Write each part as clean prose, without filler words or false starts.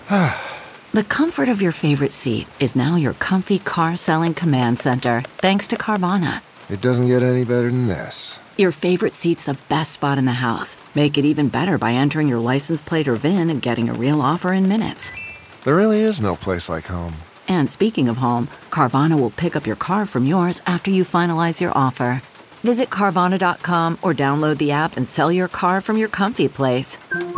The comfort of your favorite seat is now your comfy car selling command center, thanks to Carvana. It doesn't get any better than this. Your favorite seat's the best spot in the house. Make it even better by entering your license plate or VIN and getting a real offer in minutes. There really is no place like home. And speaking of home, Carvana will pick up your car from yours after you finalize your offer. Visit Carvana.com or download the app and sell your car from your comfy place.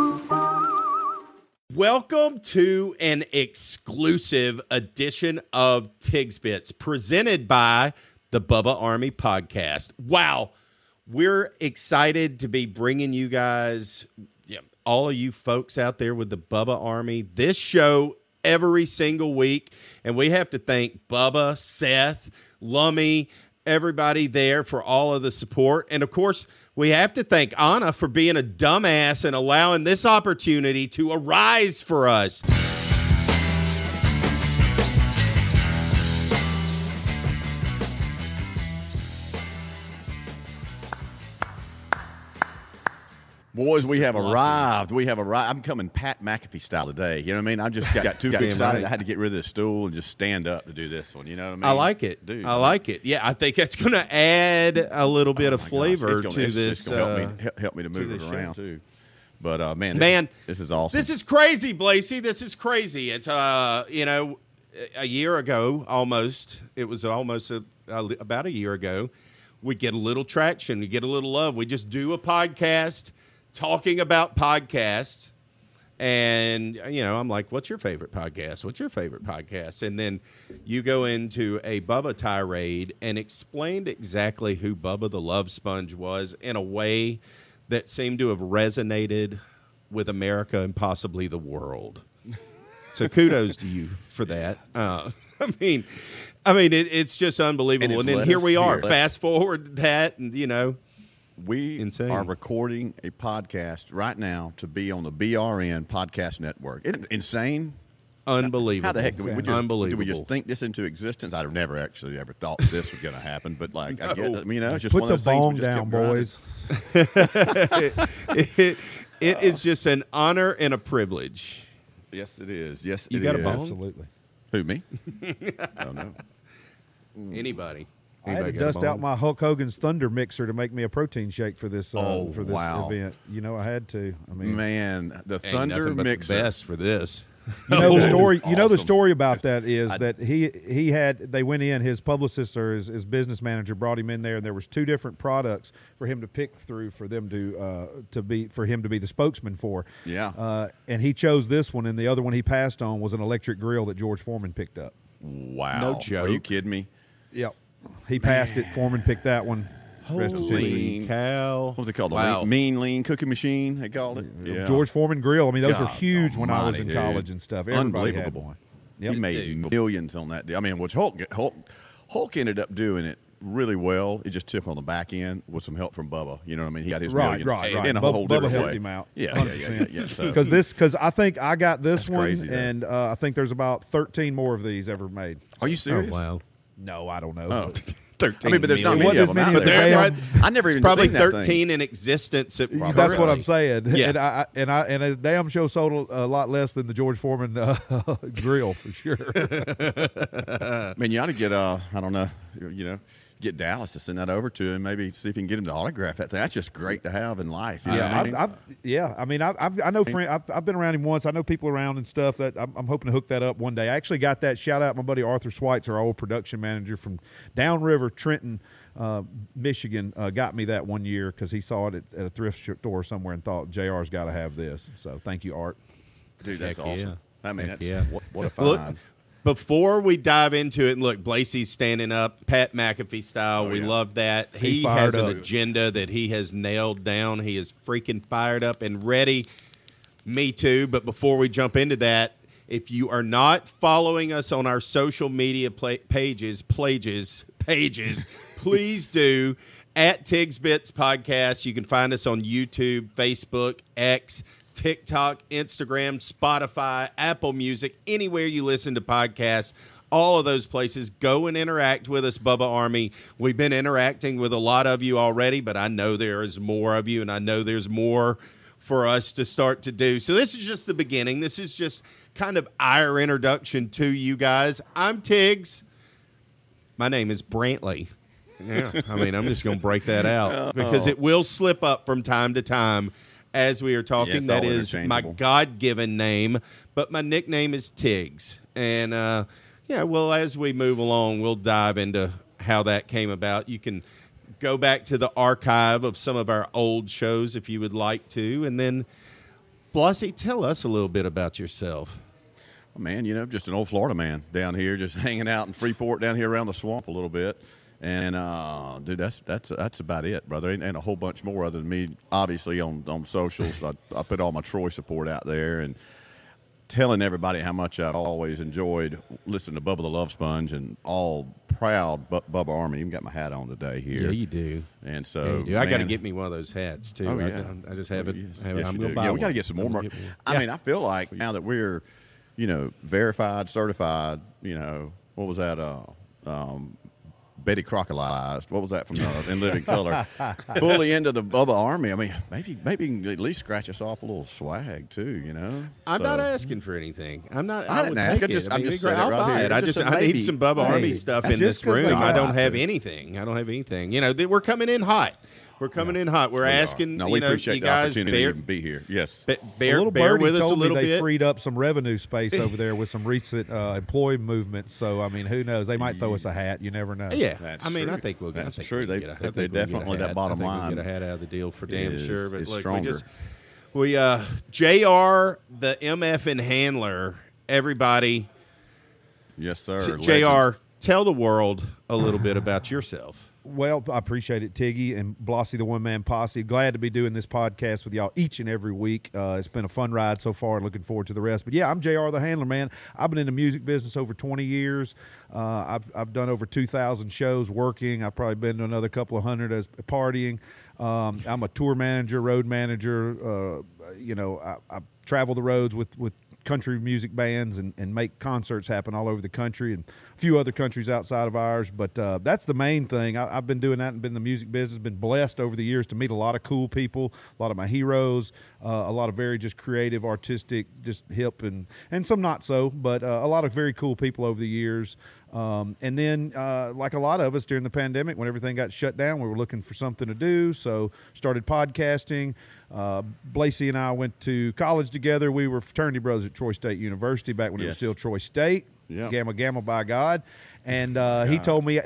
Welcome to an exclusive edition of Tigs Bits presented by the Bubba Army Podcast. Wow. We're excited to be bringing you guys, all of you folks out there with the Bubba Army, this show every single week. And we have to thank Bubba, Seth, Lummy, everybody there for all of the support. And, of course, we have to thank Anna for being a dumbass and allowing this opportunity to arise for us. Boys, we have arrived. I'm coming Pat McAfee style today. You know what I mean? I just got too excited. Right. I had to get rid of this stool and just stand up to do this one. You know what I mean? I like it. Dude, I like it. Yeah, I think that's going to add a little bit of flavor to this. It's going to help me to move it around, too. But, man, this is awesome. This is crazy, Blasey. This is crazy. It's, a year ago almost. It was almost about a year ago. We get a little traction. We get a little love. We just do a podcast talking about podcasts, and, I'm like, what's your favorite podcast? What's your favorite podcast? And then you go into a Bubba tirade and explained exactly who Bubba the Love Sponge was in a way that seemed to have resonated with America and possibly the world. So kudos to you for that. It's just unbelievable. And then here we are. Fast forward that, and, We are recording a podcast right now to be on the BRN Podcast Network. Isn't it insane? Unbelievable. How the heck do Unbelievable. Do we just think this into existence? I've never actually ever thought this was going to happen, but I guess, it's just put one of those the things bong we just down, kept boys. It is just an honor and a privilege. Yes, it is. Yes, you it got is. a bong? Absolutely. Who, me? Oh, no. Anybody. I had to dust out my Hulk Hogan's Thunder mixer to make me a protein shake for this event. I had to. Man, the Thunder mixer. The best for this. The story. Awesome. The story about that is that they went in. His publicist or his business manager brought him in there, and there was two different products for him to pick through for them to be the spokesman for. Yeah. And he chose this one, and the other one he passed on was an electric grill that George Foreman picked up. Wow. No joke. Are you kidding me? Yep. He passed it. Foreman picked that one. Holy cow. What was it called? Wow. The lean cookie machine, they called it? Yeah. George Foreman grill. Those were huge when I was in college and stuff. Everybody had one. Yep. He made millions on that deal. Which Hulk ended up doing it really well. It just took on the back end with some help from Bubba. You know what I mean? He got his millions. Right. In a whole Bubba different helped way. him out. Yeah. Because I think I got this one, crazy, and I think there's about 13 more of these ever made. Are you serious? Oh, wow. No, I don't know. Oh. 13 but there's not million. many of them out there. I never even probably seen that 13 thing. in existence. That's what I'm saying. Yeah. And a damn show sold a lot less than the George Foreman grill for sure. Man, you ought to get I don't know, get Dallas to send that over to him. Maybe see if you can get him to autograph that thing. That's just great to have in life. You know what I mean? I know friend. I've been around him once. I know people around and stuff that I'm hoping to hook that up one day. I actually got that. Shout out my buddy Arthur Schweitzer, our old production manager from downriver Trenton, Michigan. Got me that one year because he saw it at a thrift store somewhere and thought JR's got to have this. So thank you, Art. Dude, that's awesome. Yeah. What a find. Look, before we dive into it, and look, Blasey's standing up, Pat McAfee style. We love that. He has an agenda that he has nailed down. He is freaking fired up and ready. Me too. But before we jump into that, if you are not following us on our social media pages, please do. At Tigs Bits Podcast. You can find us on YouTube, Facebook, X, TikTok, Instagram, Spotify, Apple Music, anywhere you listen to podcasts, all of those places. Go and interact with us, Bubba Army. We've been interacting with a lot of you already, but I know there is more of you, and I know there's more for us to start to do. So this is just the beginning. This is just kind of our introduction to you guys. I'm Tiggs. My name is Brantley. Yeah, I mean, I'm just going to break that out because it will slip up from time to time as we are talking. Yeah, that is my God-given name, but my nickname is Tiggs. And, well, as we move along, we'll dive into how that came about. You can go back to the archive of some of our old shows if you would like to. And then, Blossy, tell us a little bit about yourself. Well, man, just an old Florida man down here, just hanging out in Freeport down here around the swamp a little bit. And, dude, that's about it, brother. And a whole bunch more other than me, obviously, on socials. I put all my Troy support out there and telling everybody how much I've always enjoyed listening to Bubba the Love Sponge, and all proud Bubba Army. Even got my hat on today here. Yeah, you do. And so I got to get me one of those hats, too. Oh, yeah. I just have it. Yes, I'm going to buy we one. got to get some more merch. I mean, I feel like now that we're, verified, certified, what was that? Betty Crocodilized. What was that from In Living Color? Fully into the Bubba Army. I mean, maybe you can at least scratch us off a little swag too. I'm not asking for anything. I'm not. I didn't ask. I'm just saying I'll buy it. I need some Bubba Army stuff in this room. I don't have anything. We're coming in hot. We're coming in hot. We're asking. We appreciate you the guys opportunity to even be here. Yes. Bear with us a little bit. They freed up some revenue space over there with some recent employee movements. So I mean, who knows? They might throw us a hat. You never know. Yeah, that's true. I think we'll get. That's I think true. We'll they definitely that bottom line. line. We'll get a hat out of the deal for damn sure. But look, stronger. we JR, the MF and handler. Everybody. Yes, sir. JR, tell the world a little bit about yourself. Well, I appreciate it, Tiggy and Blossy, the one-man posse. Glad to be doing this podcast with y'all each and every week. It's been a fun ride so far. Looking forward to the rest. But, yeah, I'm JR the Handler, man. I've been in the music business over 20 years. I've done over 2,000 shows working. I've probably been to another couple of hundred as partying. I'm a tour manager, road manager. I travel the roads with country music bands and make concerts happen all over the country and a few other countries outside of ours. But that's the main thing. I've been doing that and been in the music business, been blessed over the years to meet a lot of cool people, a lot of my heroes, a lot of very just creative, artistic, just hip and some not so, but a lot of very cool people over the years. And then, like a lot of us during the pandemic, when everything got shut down, we were looking for something to do. So started podcasting. Blasey and I went to college together. We were fraternity brothers at Troy State University back when it was still Troy State. Yep. Gamma by God. And he told me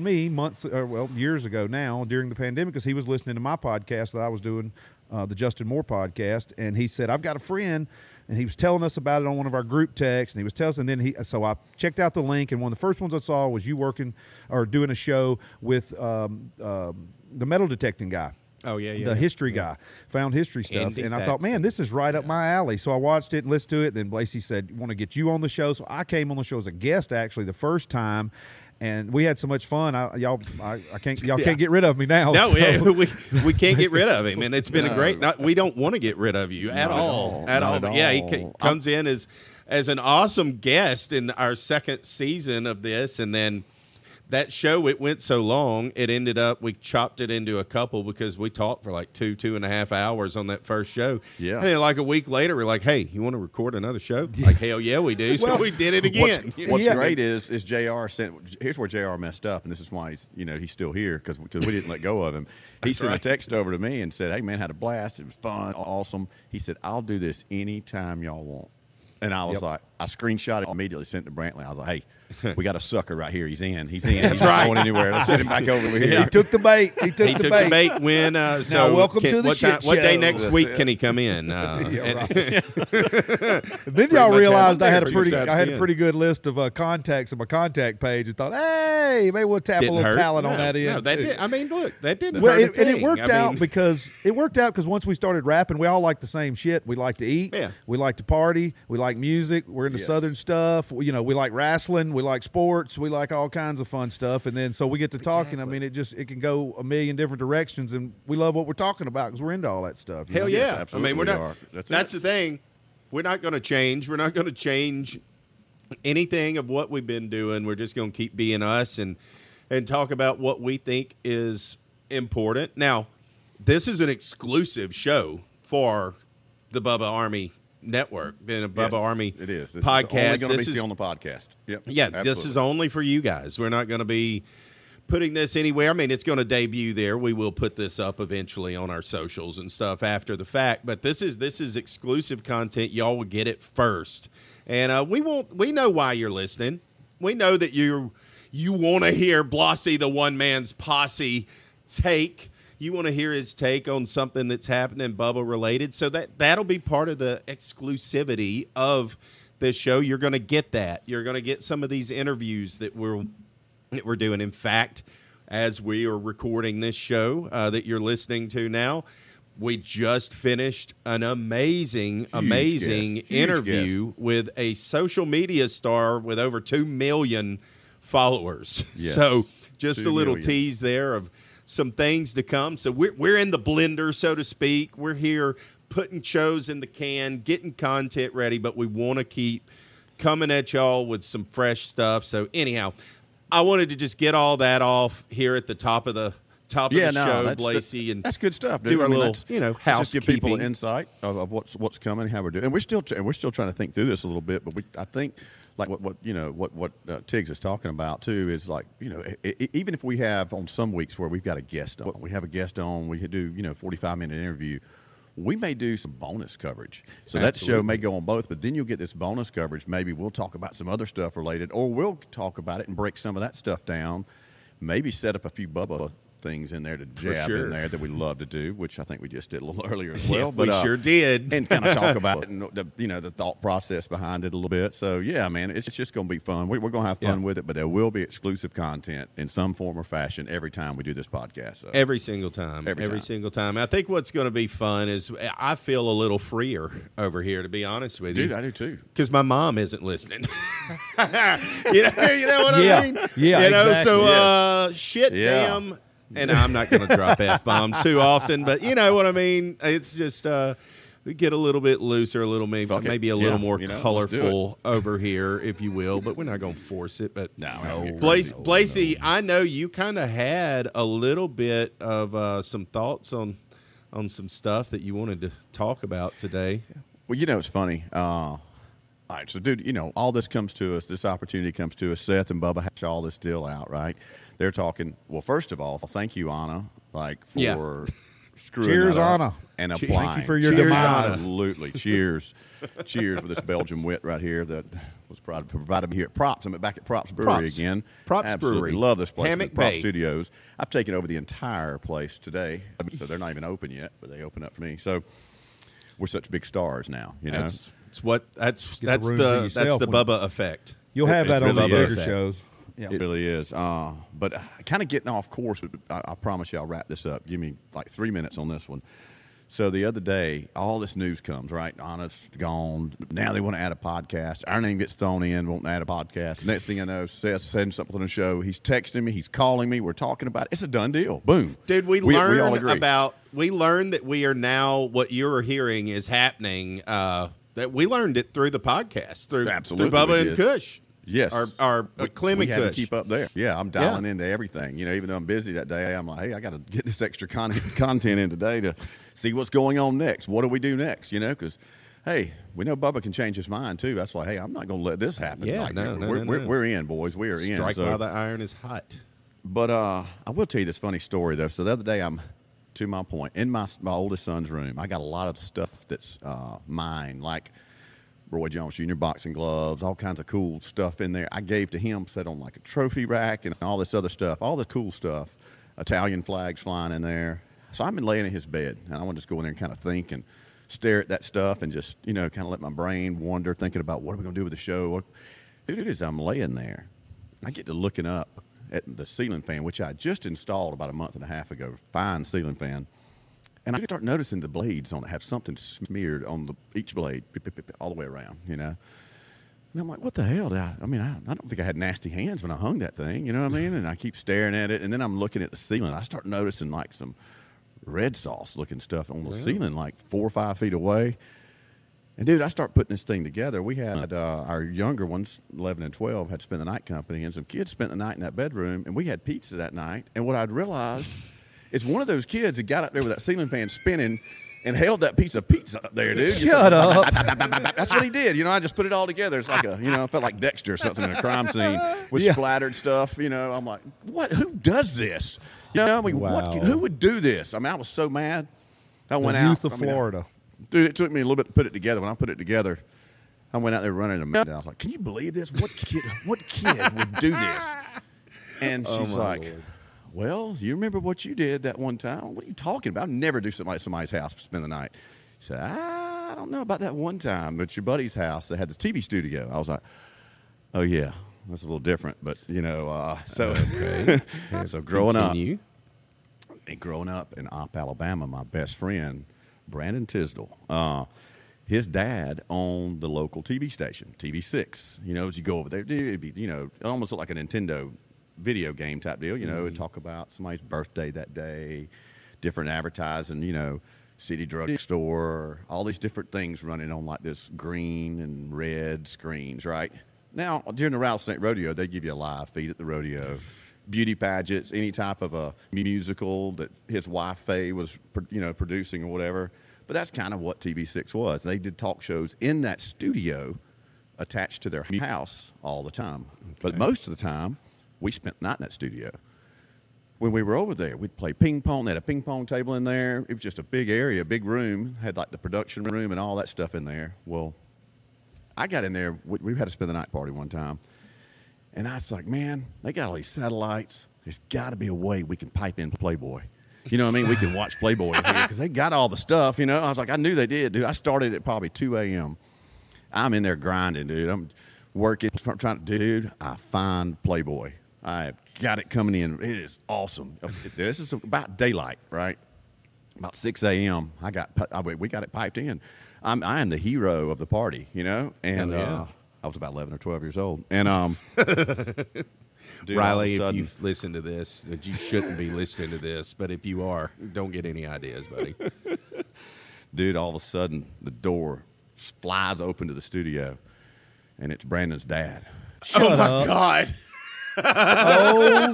years ago now during the pandemic, because he was listening to my podcast that I was doing, the Justin Moore podcast, and he said, I've got a friend, and he was telling us about it on one of our group texts, and he was telling us, and then so I checked out the link, and one of the first ones I saw was you working or doing a show with the metal detecting guy. Oh, yeah. The history guy, found history stuff. Andy and I thought, man, this is right up my alley. So I watched it and listened to it. Then Blasey said, want to get you on the show. So I came on the show as a guest, actually, the first time. And we had so much fun. Y'all can't get rid of me now. No, so. we can't get rid of him. And it's been a great – we don't want to get rid of you at all. But yeah, he comes in as an awesome guest in our second season of this. And then that show, it went so long, it ended up, we chopped it into a couple because we talked for like 2.5 hours on that first show. Yeah. And then like a week later, we're like, hey, you want to record another show? Like, hell yeah, we do. So we did it again. What's great is JR sent, here's where JR messed up, and this is why he's still here, because we didn't let go of him. He sent a text over to me and said, hey, man, had a blast. It was fun, awesome. He said, I'll do this anytime y'all want. And I was like, I screenshot it immediately, sent it to Brantley. I was like, hey, we got a sucker right here. He's in. He's not going anywhere. Let's send him back over here. He took the bait. He took the bait. When, now, welcome to the shit show. What day next week can he come in? Then y'all realized I had a pretty good list of contacts on my contact page and thought, hey, maybe we'll tap a little talent on that end. No, that did. I mean, look, that didn't hurt a and thing. it worked out because once we started rapping, we all like the same shit. We like to eat. Yeah. We like to party. We like music. We're into Southern stuff. We like wrestling. We like sports. We like all kinds of fun stuff. And then so we get to talking. I mean, it can go a million different directions, and we love what we're talking about because we're into all that stuff. Hell Yes, yeah! I absolutely mean, we're we not. are. That's the thing. We're not going to change. We're not going to change anything of what we've been doing. We're just going to keep being us and talk about what we think is important. Now, this is an exclusive show for the Bubba Army Network, been a Bubba Army it is. This podcast. Is only going to be on the podcast. Yep. Yeah, absolutely. This is only for you guys. We're not going to be putting this anywhere. I mean, it's going to debut there. We will put this up eventually on our socials and stuff after the fact. But this is exclusive content. Y'all will get it first, and we know why you're listening. We know that you want to hear Blossy, the one man's posse, take. You want to hear his take on something that's happening Bubba related. So that'll be part of the exclusivity of this show. You're going to get that. You're going to get some of these interviews that we're doing. In fact, as we are recording this show that you're listening to now, we just finished an amazing interview with a social media star with over 2 million followers. Yes. So just a little 2 million. tease there of some things to come. So we're in the blender, so to speak. We're here putting shows in the can, getting content ready, but we want to keep coming at y'all with some fresh stuff. So anyhow, I wanted to just get all that off here at the top of the show, Blasey, and that's good stuff. Dude. do our little, just housekeeping. give people an insight of what's coming, how we're doing, and we're still trying to think through this a little bit. But I think like what Tiggs is talking about too is like even if we have on some weeks where we've got a guest on, we have a guest on, we do 45-minute interview. We may do some bonus coverage. So Absolutely. that show may go on both, but then you'll get this bonus coverage. Maybe we'll talk about some other stuff related, or we'll talk about it and break some of that stuff down. Maybe set up a few Bubba things in there to jab sure. in there that we love to do, which I think we just did a little earlier as well. Yeah, but we sure did. and kind of talk about the thought process behind it a little bit. So yeah, man, it's just going to be fun. We're going to have fun with it, but there will be exclusive content in some form or fashion every time we do this podcast. So. Every single time. Every single time. I think what's going to be fun is I feel a little freer over here, to be honest with you. Dude, I do too. Because my mom isn't listening. you know what Yeah. I mean? Yeah, exactly. So shit, Yeah. damn. And I'm not going to drop F-bombs too often, but you know what I mean? It's just we get a little bit looser, a little maybe a little more let's do colorful over here, if you will, but we're not going to force it. But No. Blasey, I know you kind of had a little bit of some thoughts on some stuff that you wanted to talk about today. Well, it's funny. All right, so, dude, all this comes to us. This opportunity comes to us. Seth and Bubba hash all this deal out, right? They're talking. Well, first of all, thank you, Anna, for screwing Cheers, that up Anna. and Thank applying. you for your Cheers, demise. Anna. Absolutely. Cheers. Cheers with this Belgian wit right here that was provided me here at Props. I'm back at Props Brewery Props. again. Props Absolutely. Brewery. Love this place. Hammock Props Bay. Studios. I've taken over the entire place today, so they're not even open yet, but they open up for me. So we're such big stars now, That's Get the room to yourself the when- Bubba effect. You'll have It's that on the really bigger is. shows. It really is. But kind of getting off course, I promise you I'll wrap this up. Give me like 3 minutes on this one. So the other day, all this news comes, right? Anna's gone. Now they want to add a podcast. Our name gets thrown in, won't add a podcast. Next thing I know, Seth's saying something on the show. He's texting me. He's calling me. We're talking about it. It's a done deal. Boom. Dude, we all learned agree. we learned that we are now, what you're hearing is happening, that we learned it through the podcast, through Absolutely, Bubba we and Did. Kush. Yes. Our Clem we and had to Kush. keep up there. Yeah, I'm dialing into everything. Even though I'm busy that day, I'm like, hey, I got to get this extra content in today to see what's going on next. What do we do next? Because, hey, we know Bubba can change his mind too. That's why, hey, I'm not going to let this happen. Yeah, Like, no. we're in, boys. We are in. Strike So- while the iron is hot. But I will tell you this funny story though. So the other day, I'm to my point in my oldest son's room. I got a lot of stuff that's mine, like Roy Jones Jr. boxing gloves, all kinds of cool stuff in there. I gave to him, set on like a trophy rack and all this other stuff, all the cool stuff. Italian flags flying in there. So I've been laying in his bed, and I want to just go in there and kind of think and stare at that stuff and just, kind of let my brain wander, thinking about what are we going to do with the show. Dude, as I'm laying there, I get to looking up at the ceiling fan, which I just installed about a month and a half ago, fine ceiling fan. And I start noticing the blades on it have something smeared on each blade all the way around, And I'm like, what the hell? I don't think I had nasty hands when I hung that thing, you know what I mean? And I keep staring at it, and then I'm looking at the ceiling. I start noticing like some red sauce looking stuff on the ceiling, like 4 or 5 feet away. And dude, I start putting this thing together. We had our younger ones, 11 and 12, had spent the night company, and some kids spent the night in that bedroom, and we had pizza that night. And what I'd realized is one of those kids that got up there with that ceiling fan spinning and held that piece of pizza up there, dude. Shut up. That's what he did. I just put it all together. It's like I felt like Dexter or something in a crime scene with splattered stuff. I'm like, what? Who does this? Wow. Who would do this? I mean, I was so mad. I went out. Youth of Florida. Dude, it took me a little bit to put it together. When I put it together, I went out there running a mess. I was like, can you believe this? What kid would do this? And she's like, Lord. well, you remember what you did that one time? What are you talking about? I'd never do something like somebody's house to spend the night. She said, I don't know about that one time, but your buddy's house that had the TV studio. I was like, oh, yeah, that's a little different. But, so growing Continue. up in Opp, Alabama, my best friend, Brandon Tisdall, his dad owned the local TV station, TV6. As you go over there, it'd be, it almost looked like a Nintendo video game type deal, and talk about somebody's birthday that day, different advertising, city drugstore, all these different things running on like this green and red screens, right? Now, during the Rattlesnake Rodeo, they give you a live feed at the rodeo. Beauty pageants, any type of a musical that his wife Faye was, producing or whatever. But that's kind of what TV6 was. They did talk shows in that studio attached to their house all the time. Okay. But most of the time, we spent the night in that studio. When we were over there, we'd play ping pong. They had a ping pong table in there. It was just a big area, a big room. Had like the production room and all that stuff in there. Well, I got in there. We had to spend the night party one time. And I was like, man, they got all these satellites. There's got to be a way we can pipe in Playboy. You know what I mean? We can watch Playboy here because they got all the stuff, I was like, I knew they did, dude. I started at probably 2 a.m. I'm in there grinding, dude. I'm working, trying to, dude, I find Playboy. I've got it coming in. It is awesome. This is about daylight, right? About 6 a.m. We got it piped in. I am the hero of the party, And I was about 11 or 12 years old. And dude, Riley, if you listen to this, that you shouldn't be listening to this, but if you are, don't get any ideas, buddy. Dude, all of a sudden, the door flies open to the studio, and it's Brandon's dad. Oh, my God. Oh,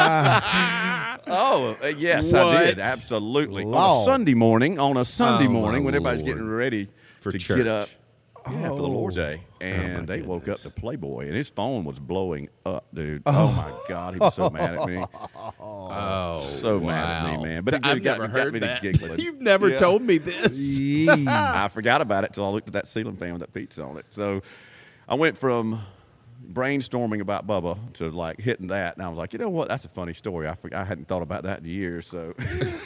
my. Oh, yes, What? I did. Absolutely. Lord. On a Sunday morning, Oh, when everybody's Lord. getting ready For to church. get up. Yeah, for the Lord's Day. my And they woke up goodness. to Playboy, and his phone was blowing up, dude. Oh, my God. He was so mad at me. Oh, So mad at me, man. But it I've got never me heard to that. giggling. You've never Yeah. told me this. Yee. I forgot about it until I looked at that ceiling fan with that pizza on it. So I went from brainstorming about Bubba to like hitting that, and I was like, you know what? That's a funny story. I hadn't thought about that in years. So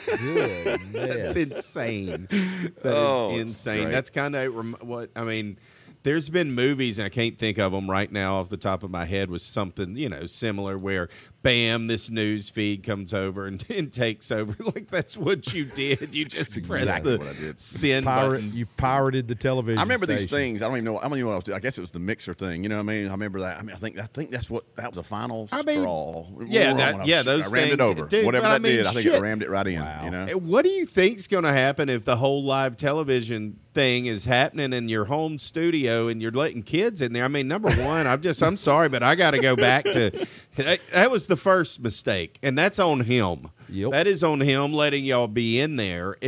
That's insane. That Oh, is it's insane. great. That's kind of what I mean. There's been movies, and I can't think of them right now off the top of my head, with something similar where, bam, this news feed comes over and takes over. Like that's what you did. You just pressed exactly the what I did. send button. You pirated the television I remember these station. things. I don't even know what I was doing. I guess it was the mixer thing. You know what I mean? I remember that. I mean, I think that was the final I mean, straw. yeah, When I those rammed it things. over. Dude, Whatever but I that mean, did, I think shit. it rammed it right in. Wow. You know? What do you think's going to happen if the whole live television thing is happening in your home studio and you're letting kids in there? I mean, number one, I'm sorry, but I got to go back to that was the first mistake, and that's on him. Yep. That is on him letting y'all be in there.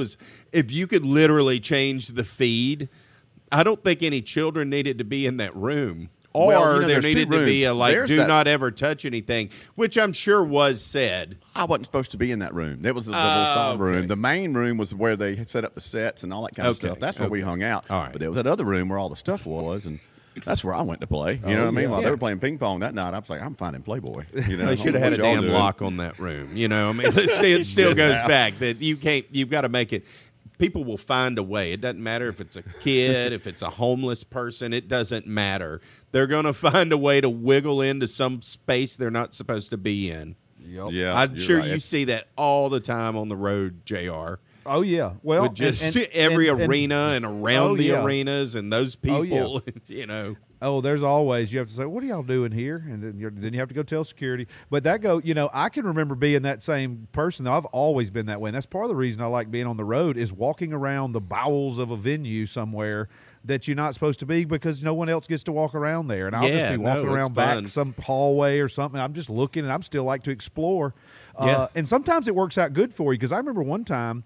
If you could literally change the feed, I don't think any children needed to be in that room. Or Well, there there's two needed to be rooms. a There's do that- not ever touch anything, which I'm sure was said. I wasn't supposed to be in that room. That was the little side room. okay. The main room was where they set up the sets and all that kind of Okay, stuff. That's where we hung out. All right. But there was that other room where all the stuff was, and that's where I went to play. You know what I mean? While they were playing ping pong that night, I was like, I'm finding Playboy. You know, They should have had a what y'all damn doing. lock on that room. I mean, it still goes back that you can't. You've got to make it. People will find a way. It doesn't matter if it's a kid, if it's a homeless person. It doesn't matter. They're going to find a way to wiggle into some space they're not supposed to be in. Yep. Yeah, I'm you're sure right. you see that all the time on the road, JR. Oh yeah. Well, With just and- every and- arena and around Oh, the yeah. arenas and those Oh, yeah. people. Oh, there's always, you have to say, what are y'all doing here? And then you have to go tell security. But I can remember being that same person. I've always been that way. And that's part of the reason I like being on the road is walking around the bowels of a venue somewhere that you're not supposed to be because no one else gets to walk around there. And I'll just Yeah, be walking no, it's around back fun. some hallway or something. I'm just looking and I'm still like to explore. Yeah. And sometimes it works out good for you because I remember one time,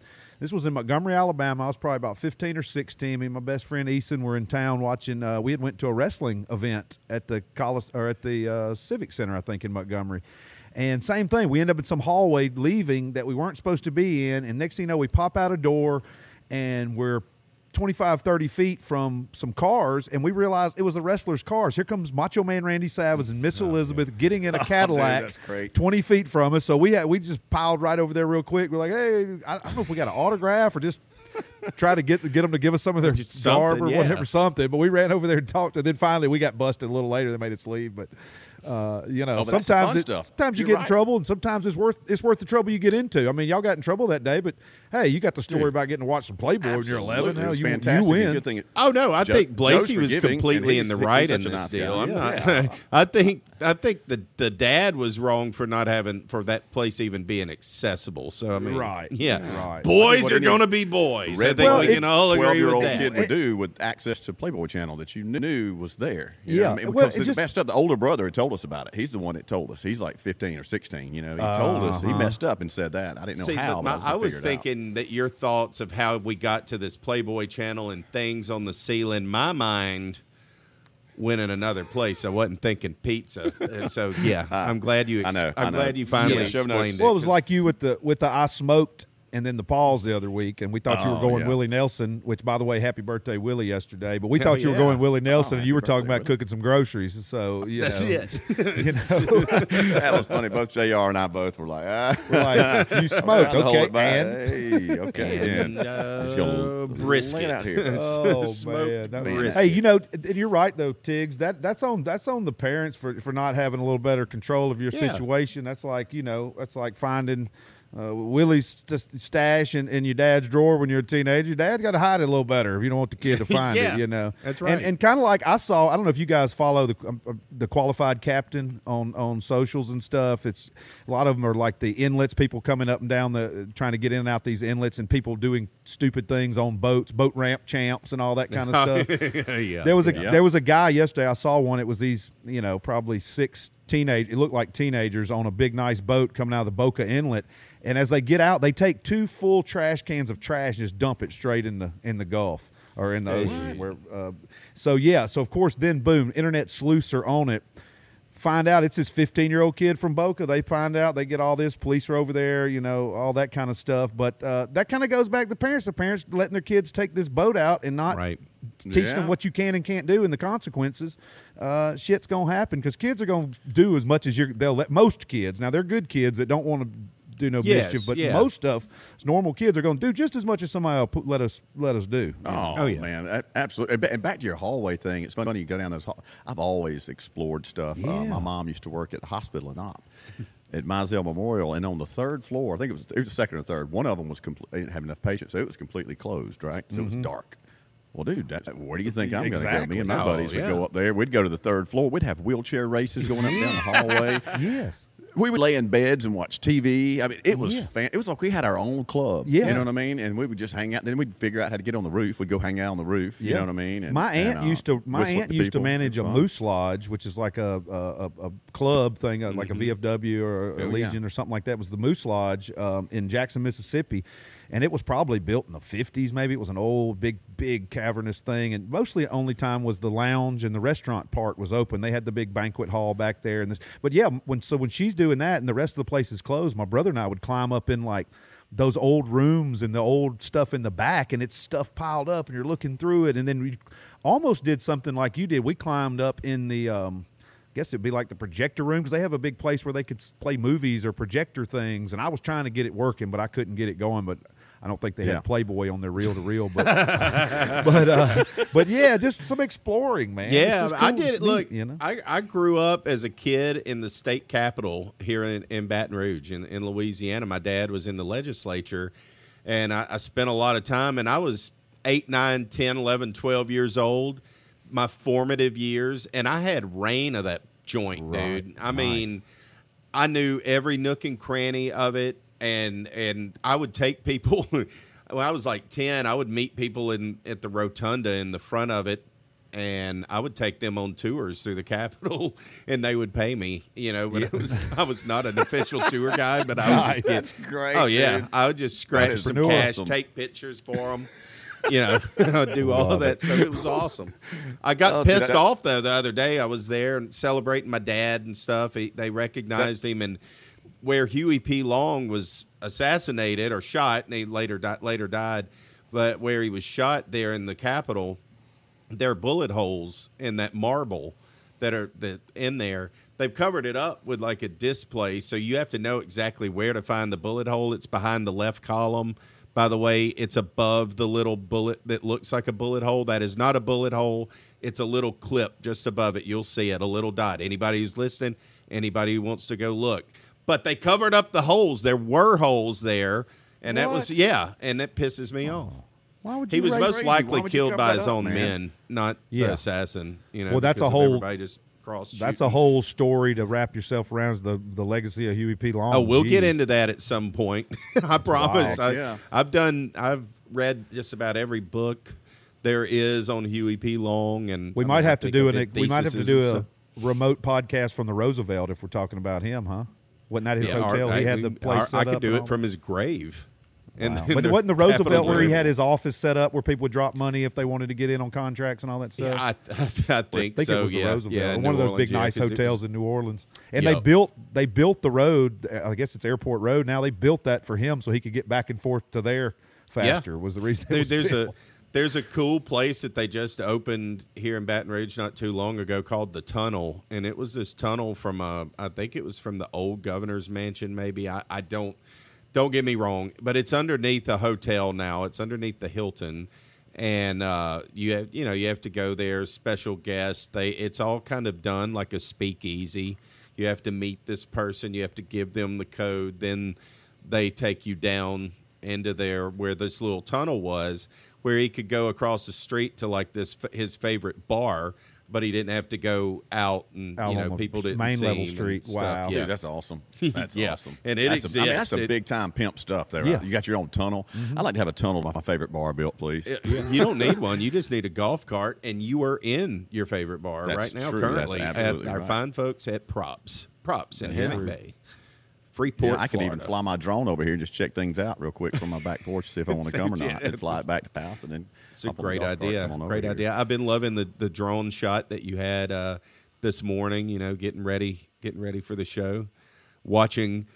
This was in Montgomery, Alabama. I was probably about 15 or 16. Me and my best friend Eason were in town watching. We had went to a wrestling event at the college or at the Civic Center, I think, in Montgomery. And same thing. We end up in some hallway leaving that we weren't supposed to be in. And next thing you know, we pop out a door and we're 25, 30 feet from some cars, and we realized it was the wrestlers' cars. Here comes Macho Man Randy Savage and Miss Elizabeth getting in a Cadillac that's great. 20 feet from us. So we just piled right over there real quick. We're like, hey, I don't know if we got an autograph or just try to get them to give us some of their Just garb or something, yeah. whatever, something. But we ran over there and talked, and then finally we got busted a little later. They made us leave, but but that's the sometimes fun stuff. sometimes you You're get in right. trouble, and sometimes it's worth the trouble you get into. I mean, y'all got in trouble that day, but hey, you got the story about getting to watch some Playboy when you're 11. Absolutely. It Hell, was you fantastic. win. Good thing Oh no, I think Joe's Blasey was forgiving, completely and in the he's right in such a this nice deal. guy. I'm Yeah. not, I think the dad was wrong for not having for that place even being accessible. So I mean, Right. yeah, Right. boys What are any going to be boys. I Red think Well, we can all agree with 12-year-old that. kid would do with access to Playboy Channel that you knew was there. You know Yeah. what I mean? Well, Because it the just- messed up. The older brother had told us about it. He's the one that told us. He's like 15 or 16. You know, he told us he messed up and said that. I didn't know See, how. but But I was gonna figure it out. thinking that your thoughts of how we got to this Playboy Channel and things on the ceiling, my mind went in another place. I wasn't thinking pizza. And so yeah, I'm glad you. I know, I I'm know. glad you finally Yeah, show notes. explained it. Well, it was like you with the I smoked and then the pause the other week, and we thought you were Oh, going yeah. Willie Nelson, which, by the way, happy birthday, Willie, yesterday. But we Hell thought you were yeah. going Willie Nelson, and happy you were talking birthday, about cooking some groceries. So, That's it. You know, that was funny. Both JR and I both were like, we're like, you smoked, trying to hold okay, it back. and Hey, okay, And, Just gonna brisket. lay it out here. oh Smoked man, that- brisket. hey, you know, and you're right though, Tiggs. That's on the parents for not having a little better control of your Yeah. situation. That's like that's like finding Willie's stash in your dad's drawer when you're a teenager. Your dad got to hide it a little better if you don't want the kid to find Yeah, it. You know, that's right. And kind of like I don't know if you guys follow the qualified captain on socials and stuff. It's a lot of them are like the inlets, people coming up and down trying to get in and out these inlets, and people doing stupid things on boats, boat ramp champs, and all that kind of stuff. Yeah. There was a guy yesterday. I saw one. It was these, probably 6 teenage. It looked like teenagers on a big nice boat coming out of the Boca Inlet. And as they get out, they take 2 full trash cans of trash and just dump it straight in the Gulf or in the ocean. So of course, then boom, internet sleuths are on it. Find out it's this 15-year-old kid from Boca. They find out, they get all this. Police are over there, all that kind of stuff. But that kind of goes back to the parents. The parents letting their kids take this boat out and not Right. teaching Yeah. them what you can and can't do and the consequences. Shit's gonna happen because kids are gonna do as much as they'll let most kids. Now they're good kids that don't want to do no Yes, mischief, but yeah. most stuff, normal kids are going to do just as much as somebody will let us do. Oh, yeah. man, absolutely. And back to your hallway thing, it's funny you go down those. I've always explored stuff. Yeah. My mom used to work at the hospital in Opp, at Mizell Memorial, and on the 3rd floor, I think it was the second or third. One of them was they didn't have enough patients, so it was completely closed. Right, so it was dark. Well, dude, where do you think I'm going to go? Exactly. Me and my Oh, buddies would yeah. go up there. We'd go to the 3rd floor. We'd have wheelchair races going up and down the hallway. Yes. We would lay in beds and watch TV. I mean, it was Yeah. it was like we had our own club. Yeah. You know what I mean? And we would just hang out. Then we'd figure out how to get on the roof. We'd go hang out on the roof. You know what I mean? And, My aunt used to whistle at the used to people. manage It a was fun. moose lodge, which is like a club thing, like a VFW or a Oh, yeah. Legion or something like that. It was the Moose Lodge in Jackson, Mississippi, and it was probably built in the 50s. Maybe it was an old, big cavernous thing, and mostly the only time was the lounge and the restaurant part was open. They had the big banquet hall back there, and this. But yeah, when she's doing that and the rest of the place is closed, my brother and I would climb up in like those old rooms and the old stuff in the back, and it's stuff piled up, and you're looking through it, and then we almost did something like you did. We climbed up in the. I guess it'd be like the projector room because they have a big place where they could play movies or projector things. And I was trying to get it working, but I couldn't get it going. But I don't think they Yeah. had Playboy on their reel-to-reel. But but yeah, just some exploring, man. It's Yeah, just I cool. did It's it. Look, neat, I grew up as a kid in the state capitol here in Baton Rouge in Louisiana. My dad was in the legislature, and I spent a lot of time, and I was 8, 9, 10, 11, 12 years old, my formative years, and I had reign of that joint, dude. I mean, I knew every nook and cranny of it, and I would take people. When I was like 10, I would meet people at the rotunda in the front of it, and I would take them on tours through the Capitol, and they would pay me. But I was not an official tour guide, but I would just That's great. Oh yeah, dude. I would just scratch is some awesome. cash, take pictures for them. I'd do all of that stuff. It was awesome. I got pissed off though the other day. I was there and celebrating my dad and stuff. They recognized him, and where Huey P. Long was assassinated or shot, and he later died. But where he was shot there in the Capitol, there are bullet holes in that marble that in there. They've covered it up with like a display, so you have to know exactly where to find the bullet hole. It's behind the left column. By the way, it's above the little bullet that looks like a bullet hole. That is not a bullet hole. It's a little clip just above it. You'll see it, a little dot. Anybody who's listening, anybody who wants to go look. But they covered up the holes. There were holes there, and that was and that pisses me off. Why would He you was raise- most crazy? likely Why would you killed cover by that his up, own man? men, not Yeah. the assassin. Well, that's because a of whole- everybody just cross. That's a whole story to wrap yourself around is the legacy of Huey P. Long. Oh, we'll get Jeez. into that at some point. I promise. Wow. Yeah. I've read just about every book there is on Huey P. Long, and We I might mean, have I to think do I did we might have to theses do and a stuff. remote podcast from the Roosevelt if we're talking about him, huh? Wasn't that his Yeah, hotel? He had the place set I up. could do and it all from his grave. And that? But wasn't the Capitol Roosevelt where he grave. had his office set up where people would drop money if they wanted to get in on contracts and all that stuff? Yeah, I think I think so. it was the yeah, Roosevelt, yeah, one of New those big Orleans, nice 'cause it hotels was- in New Orleans. And Yep. they built the road. I guess it's Airport Road now. They built that for him so he could get back and forth to there faster. Was the reason. It was built. There's a cool place that they just opened here in Baton Rouge not too long ago called the Tunnel, and it was this tunnel from I think it was from the old governor's mansion. Maybe I don't get me wrong, but it's underneath a hotel now. It's underneath the Hilton, and you have to go there. Special guests. It's all kind of done like a speakeasy. You have to meet this person. You have to give them the code. Then they take you down into there where this little tunnel was, where he could go across the street to like his favorite bar, but he didn't have to go out and Out on the people didn't main see level him and street. stuff. Wow. Yeah. Dude, that's awesome. That's Yeah. awesome. And it that's exists. that's some It- big time pimp stuff there. Yeah. Right? You got your own tunnel. I'd like to have a tunnel by my favorite bar built, please. You don't need one. You just need a golf cart, and you are in your favorite bar That's right now. true. That's Currently, absolutely our right. fine folks at Props in Yeah. Heming Bay, Freeport. Yeah, I could even Florida. fly my drone over here and just check things out real quick from my back porch, see if I want to come or not, Yeah. and fly it back to the house, and then It's a hop on the great golf cart, idea. come on over Great here. idea. I've been loving the drone shot that you had this morning. Getting ready for the show, watching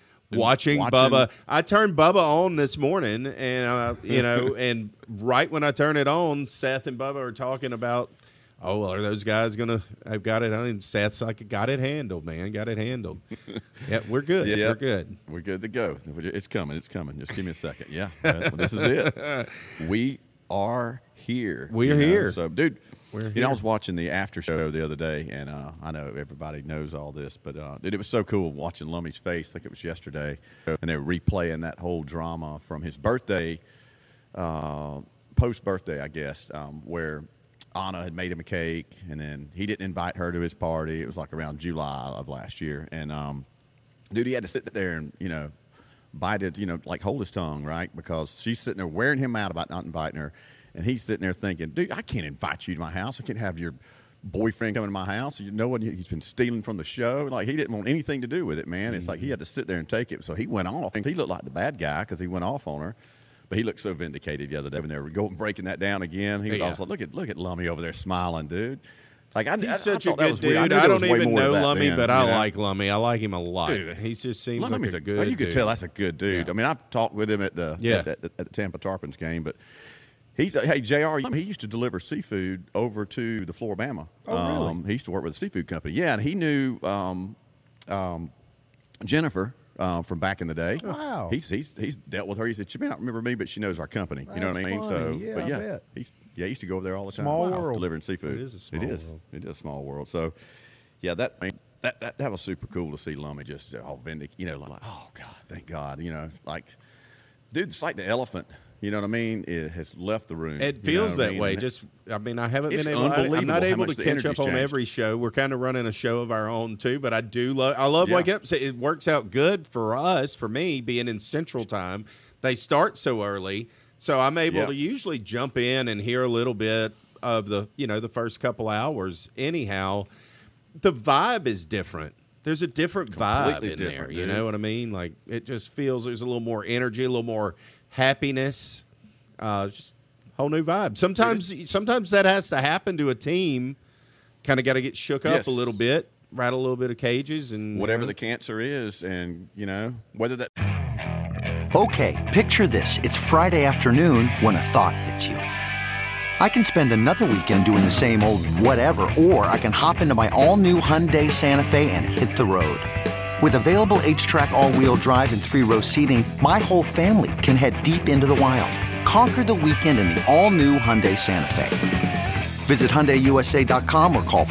Bubba. I turned Bubba on this morning, and and right when I turn it on, Seth and Bubba are talking about, oh, well, are those guys gonna? I've got it on. And Seth's like, got it handled, man. Got it handled. Yeah, we're good. Yeah. We're good. We're good to go. It's coming. It's coming. Just give me a second. Yeah, this is it. We are here. We are here. So, dude, We're I here. was watching the after show the other day, and I know everybody knows all this, but dude, it was so cool watching Lummy's face. I think it was yesterday, and they were replaying that whole drama from his birthday, post-birthday, I guess, where Anna had made him a cake, and then he didn't invite her to his party. It was like around July of last year, and dude, he had to sit there and bite it, like hold his tongue, right? Because she's sitting there wearing him out about not inviting her, and he's sitting there thinking, dude, I can't invite you to my house. I can't have your boyfriend coming to my house. You know what? He's been stealing from the show. Like, he didn't want anything to do with it, man. It's like he had to sit there and take it. So he went off. He looked like the bad guy because he went off on her. But he looked so vindicated the other day when they were breaking that down again. He was Yeah. also look at Lummy over there smiling, dude. Like, He's such a thought that good was weird. dude. knew I there don't was way even more to know that Lummy, then, but I you know? like Lummy. I like him a lot. Dude, He just seems Lummy's like a good you could dude. tell that's a good dude. Yeah. I mean, I've talked with him at the at the Tampa Tarpons game, but hey, JR, he used to deliver seafood over to the Floribama. Oh, really? He used to work with a seafood company. Yeah, and he knew Jennifer from back in the day. Wow. He's dealt with her. He said she may not remember me, but she knows our company. You know what I That's mean? funny. So, Yeah, but I yeah, bet. he used to go over there all the time. Small world. delivering seafood. It is a small world. It is a small world. So, yeah, that was super cool to see Lummy just all like, oh God, thank God, like, dude, it's like the elephant. You know what I mean? It has left the room. It You know feels what I that mean? way. And I haven't it's been able. I'm not unbelievable how able to much the catch up energy's on changed. every show. We're kind of running a show of our own too, but I love Yeah. waking up. It works out good for us. For me, being in Central Time, they start so early, so I'm able Yeah. to usually jump in and hear a little bit of the the first couple hours. Anyhow, the vibe is different. There's a different vibe Completely in there. different, You dude. know what I mean? Like it just feels there's a little more energy, a little more happiness. Just a whole new vibe. Sometimes that has to happen to a team. Kind of got to get shook up Yes. a little bit, rattle a little bit of cages, and Whatever the cancer is, and whether that. Okay, picture this. It's Friday afternoon when a thought hits you. I can spend another weekend doing the same old whatever, or I can hop into my all-new Hyundai Santa Fe and hit the road. With available H-Track all-wheel drive and 3-row seating, my whole family can head deep into the wild. Conquer the weekend in the all-new Hyundai Santa Fe. Visit HyundaiUSA.com or call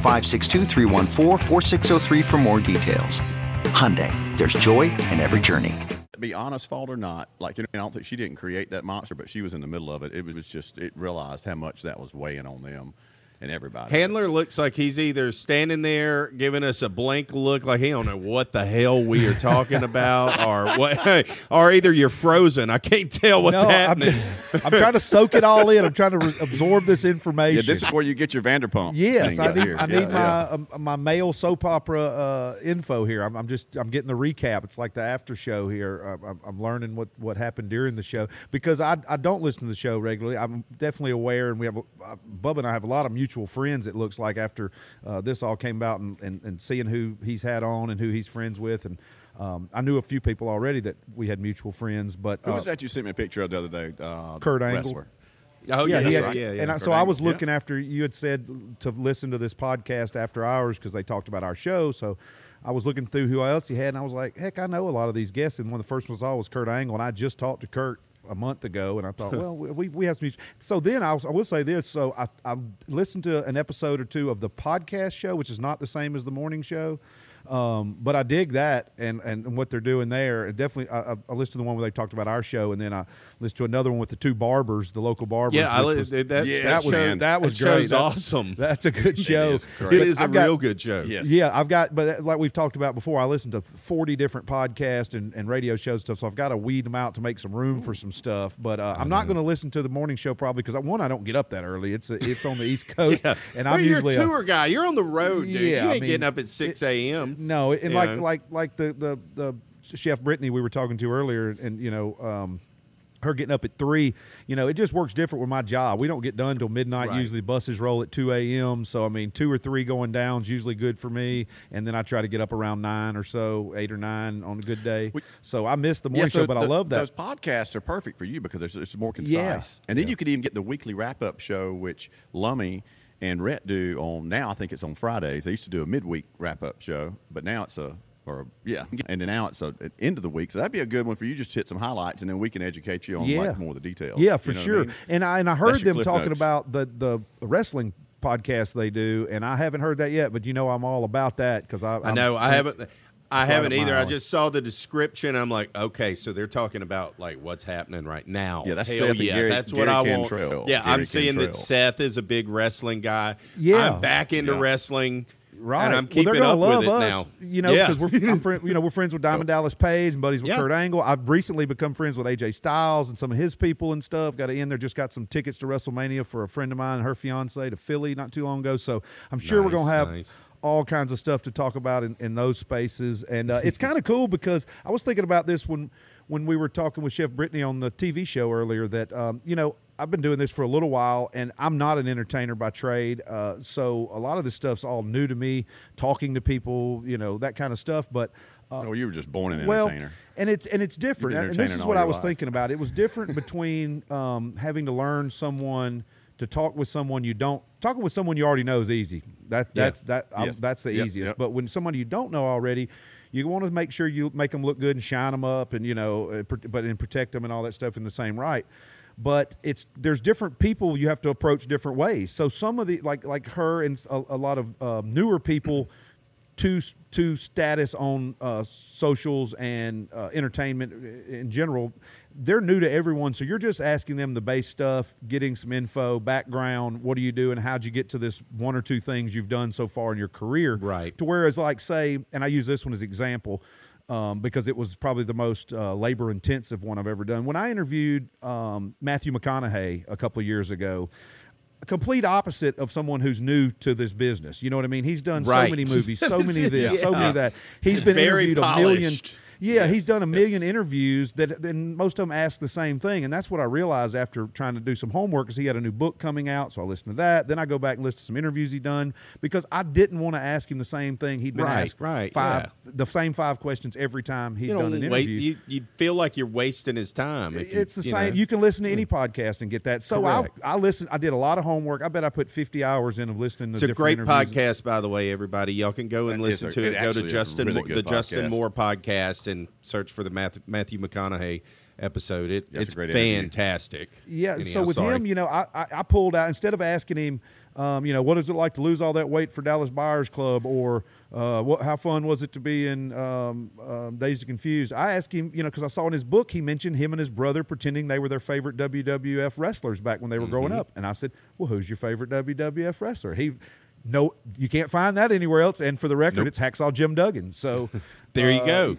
562-314-4603 for more details. Hyundai, there's joy in every journey. Be honest fault or not, I don't think she didn't create that monster, but she was in the middle of it. It was just, it realized how much that was weighing on them and everybody. Handler looks like he's either standing there giving us a blank look, like he don't know what the hell we are talking about, or what, or either you're frozen. I can't tell what's happening. I'm trying to soak it all in. I'm trying to absorb this information. Yeah, this is where you get your Vanderpump. Yes, thing I right need here. I need Yeah. my male soap opera info here. I'm getting the recap. It's like the after show here. I'm learning what happened during the show because I don't listen to the show regularly. I'm definitely aware, and we have Bubba and I have a lot of mutual friends. It looks like after this all came about and seeing who he's had on and who he's friends with, and I knew a few people already that we had mutual friends. But Who was that you sent me a picture of the other day? Kurt Angle. Wrestler. Oh Yeah, yeah, he that's had- right. Yeah. And so I was looking after you had said to listen to this podcast after hours because they talked about our show. So I was looking through who else he had, and I was like, heck, I know a lot of these guests. And one of the first ones I saw was Kurt Angle, and I just talked to Kurt a month ago, and I thought, well, we have some mutual. So then I will say this. So I listened to an episode or two of the podcast show, which is not the same as the morning show. But I dig that and what they're doing there. And definitely, I listened to the one where they talked about our show, and then I listened to another one with the two barbers, the local barbers. Yeah, which was- that was show, that was that great. show's awesome. That's a good show. is great. It But is a I've got- real good show. Yes. Yeah, I've got, but like we've talked about before, I listen to 40 different podcasts and radio shows stuff, so I've got to weed them out to make some room for some stuff. But I'm not going to listen to the morning show probably because one, I don't get up that early. It's on the East Coast, and Well, I'm you're usually a tour guy. You're on the road, dude. Yeah, you I ain't mean, getting up at 6 a.m. No, and You know? like the chef Brittany we were talking to earlier, and her getting up at 3, it just works different with my job. We don't get done till midnight. Right. Usually buses roll at 2 a.m. So, I mean, 2 or 3 going down is usually good for me. And then I try to get up around 9 or so, 8 or 9 on a good day. So I miss the morning show, but I love that. Those podcasts are perfect for you because it's more concise. Yeah. And then you could even get the weekly wrap-up show, which Lummy and Rhett do on, now I think it's on Fridays. They used to do a midweek wrap-up show, but now it's and then now it's an end of the week. So that'd be a good one for you. Just hit some highlights, and then we can educate you on like more of the details. Yeah, for You know what sure. I mean? And I heard That's your them Cliff talking Notes. about the wrestling podcast they do, and I haven't heard that yet. But I'm all about that because I know. I haven't up either. my I alley. just saw the description. I'm like, okay, so they're talking about like what's happening right now. Yeah, that's Hell Seth and yeah, Gary- that's what Gary I Cantrell. want. Yeah, Gary I'm seeing that Cantrell. Seth is a big wrestling guy. Yeah. I'm back into Yeah. wrestling. Right. And I'm Well, keeping they're gonna up love with it us, now. because we're friends with Diamond Dallas Page and buddies with Yeah. Kurt Angle. I've recently become friends with AJ Styles and some of his people and stuff. Got in there, just got some tickets to WrestleMania for a friend of mine and her fiance to Philly not too long ago. So I'm sure we're gonna have Nice. all kinds of stuff to talk about in those spaces. And it's kind of cool because I was thinking about this when we were talking with Chef Brittany on the TV show earlier that, I've been doing this for a little while, and I'm not an entertainer by trade. So a lot of this stuff's all new to me, talking to people, that kind of stuff. But You were just born an well, entertainer. and it's different. You've been And this is entertaining what all I your was life. thinking about. It was different between having to learn someone to talk with someone you don't. Talking with someone you already know is easy. That's Yes. the Yep, easiest. yep. But when somebody you don't know already, you want to make sure you make them look good and shine them up, and protect them and all that stuff in the same right. But there's different people you have to approach different ways. So some of the like her and a lot of newer people to status on socials and entertainment in general, they're new to everyone. So you're just asking them the base stuff, getting some info, background, what do you do, and how'd you get to this one or two things you've done so far in your career. Right. To whereas like say, and I use this one as example, because it was probably the most labor-intensive one I've ever done. When I interviewed Matthew McConaughey a couple of years ago, complete opposite of someone who's new to this business. You know what I mean? He's done so Right. many movies, so many of this, so many Yeah. of that. He's been Very interviewed a million. polished. Yeah, he's done a million interviews that then most of them ask the same thing. And that's what I realized after trying to do some homework is he had a new book coming out. So I listened to that. Then I go back and listen to some interviews he done because I didn't want to ask him the same thing he'd been asked. The same 5 questions every time he'd done an interview. You feel like you're wasting his time. It's the same. You can listen to any podcast and get that. So Correct. I listened. I did a lot of homework. I bet I put 50 hours in of listening to It's a different great interviews. podcast, by the way, everybody. Y'all can go and It is listen a- to it it. Go to actually is a Justin, really good the Justin podcast. Moore podcast, and search for the Matthew McConaughey episode. That's It's a great interview. fantastic. Yeah. Anyhow, So with sorry. him, I pulled out instead of asking him, what is it like to lose all that weight for Dallas Buyers Club, or how fun was it to be in Dazed and Confused? I asked him, because I saw in his book he mentioned him and his brother pretending they were their favorite WWF wrestlers back when they were growing up, and I said, well, who's your favorite WWF wrestler? No, you can't find that anywhere else. And for the record, it's Hacksaw Jim Duggan. So There you go.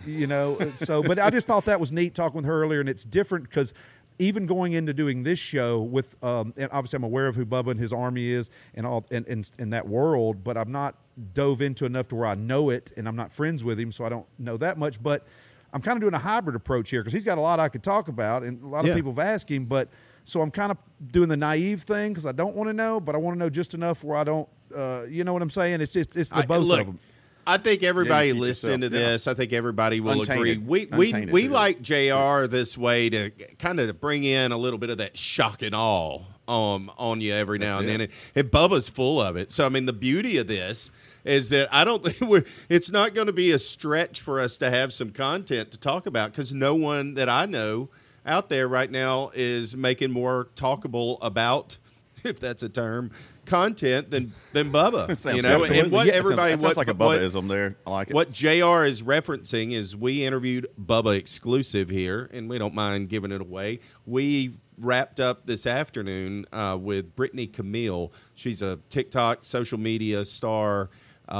But I just thought that was neat talking with her earlier, and it's different because even going into doing this show with, and obviously I'm aware of who Bubba and his army is and all, and that world, but I'm not dove into enough to where I know it, and I'm not friends with him, so I don't know that much. But I'm kind of doing a hybrid approach here because he's got a lot I could talk about, and a lot of people have asked him, but. So I'm kind of doing the naive thing because I don't want to know, but I want to know just enough where I don't, you know what I'm saying? It's the both of them. I think everybody keep listening to yourself- this, I think everybody will Untainted. agree. Untainted, We it like JR this way to kind of bring in a little bit of that shock and awe on you every now and That's then. And Bubba's full of it. So, I mean, the beauty of this is that I don't think it's not going to be a stretch for us to have some content to talk about because no one that I know out there right now is making more talkable about, if that's a term, content than Bubba. Sounds And good. what everybody That sounds like a what- Bubbaism there. I like it. what JR is referencing is we interviewed Bubba exclusive here, and we don't mind giving it away. We wrapped up this afternoon with Brittany Camille. She's a TikTok social media star,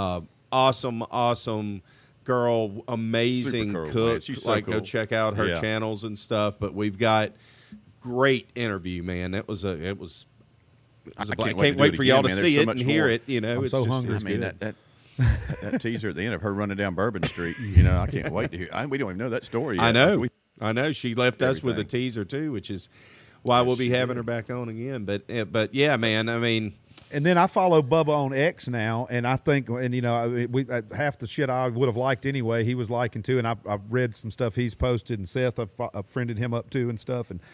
awesome girl, amazing Super cool, cook. man. She's so Go cool. check out her Yeah. channels and stuff. But we've got great interview, man. It was I can't wait to do wait it for again, y'all to man. see There's so it much and hear more. it. I'm It's so just- hungry. I mean, good. that teaser at the end of her running down Bourbon Street, I can't wait to hear. We don't even know that story yet. I know. She left us with a Everything. teaser too, which is why we'll be having her back on again. But yeah, man. I mean, And then I follow Bubba on X now, and I think, and half the shit I would have liked anyway, he was liking too. And I've read some stuff he's posted, and Seth, I've friended him up too and stuff. And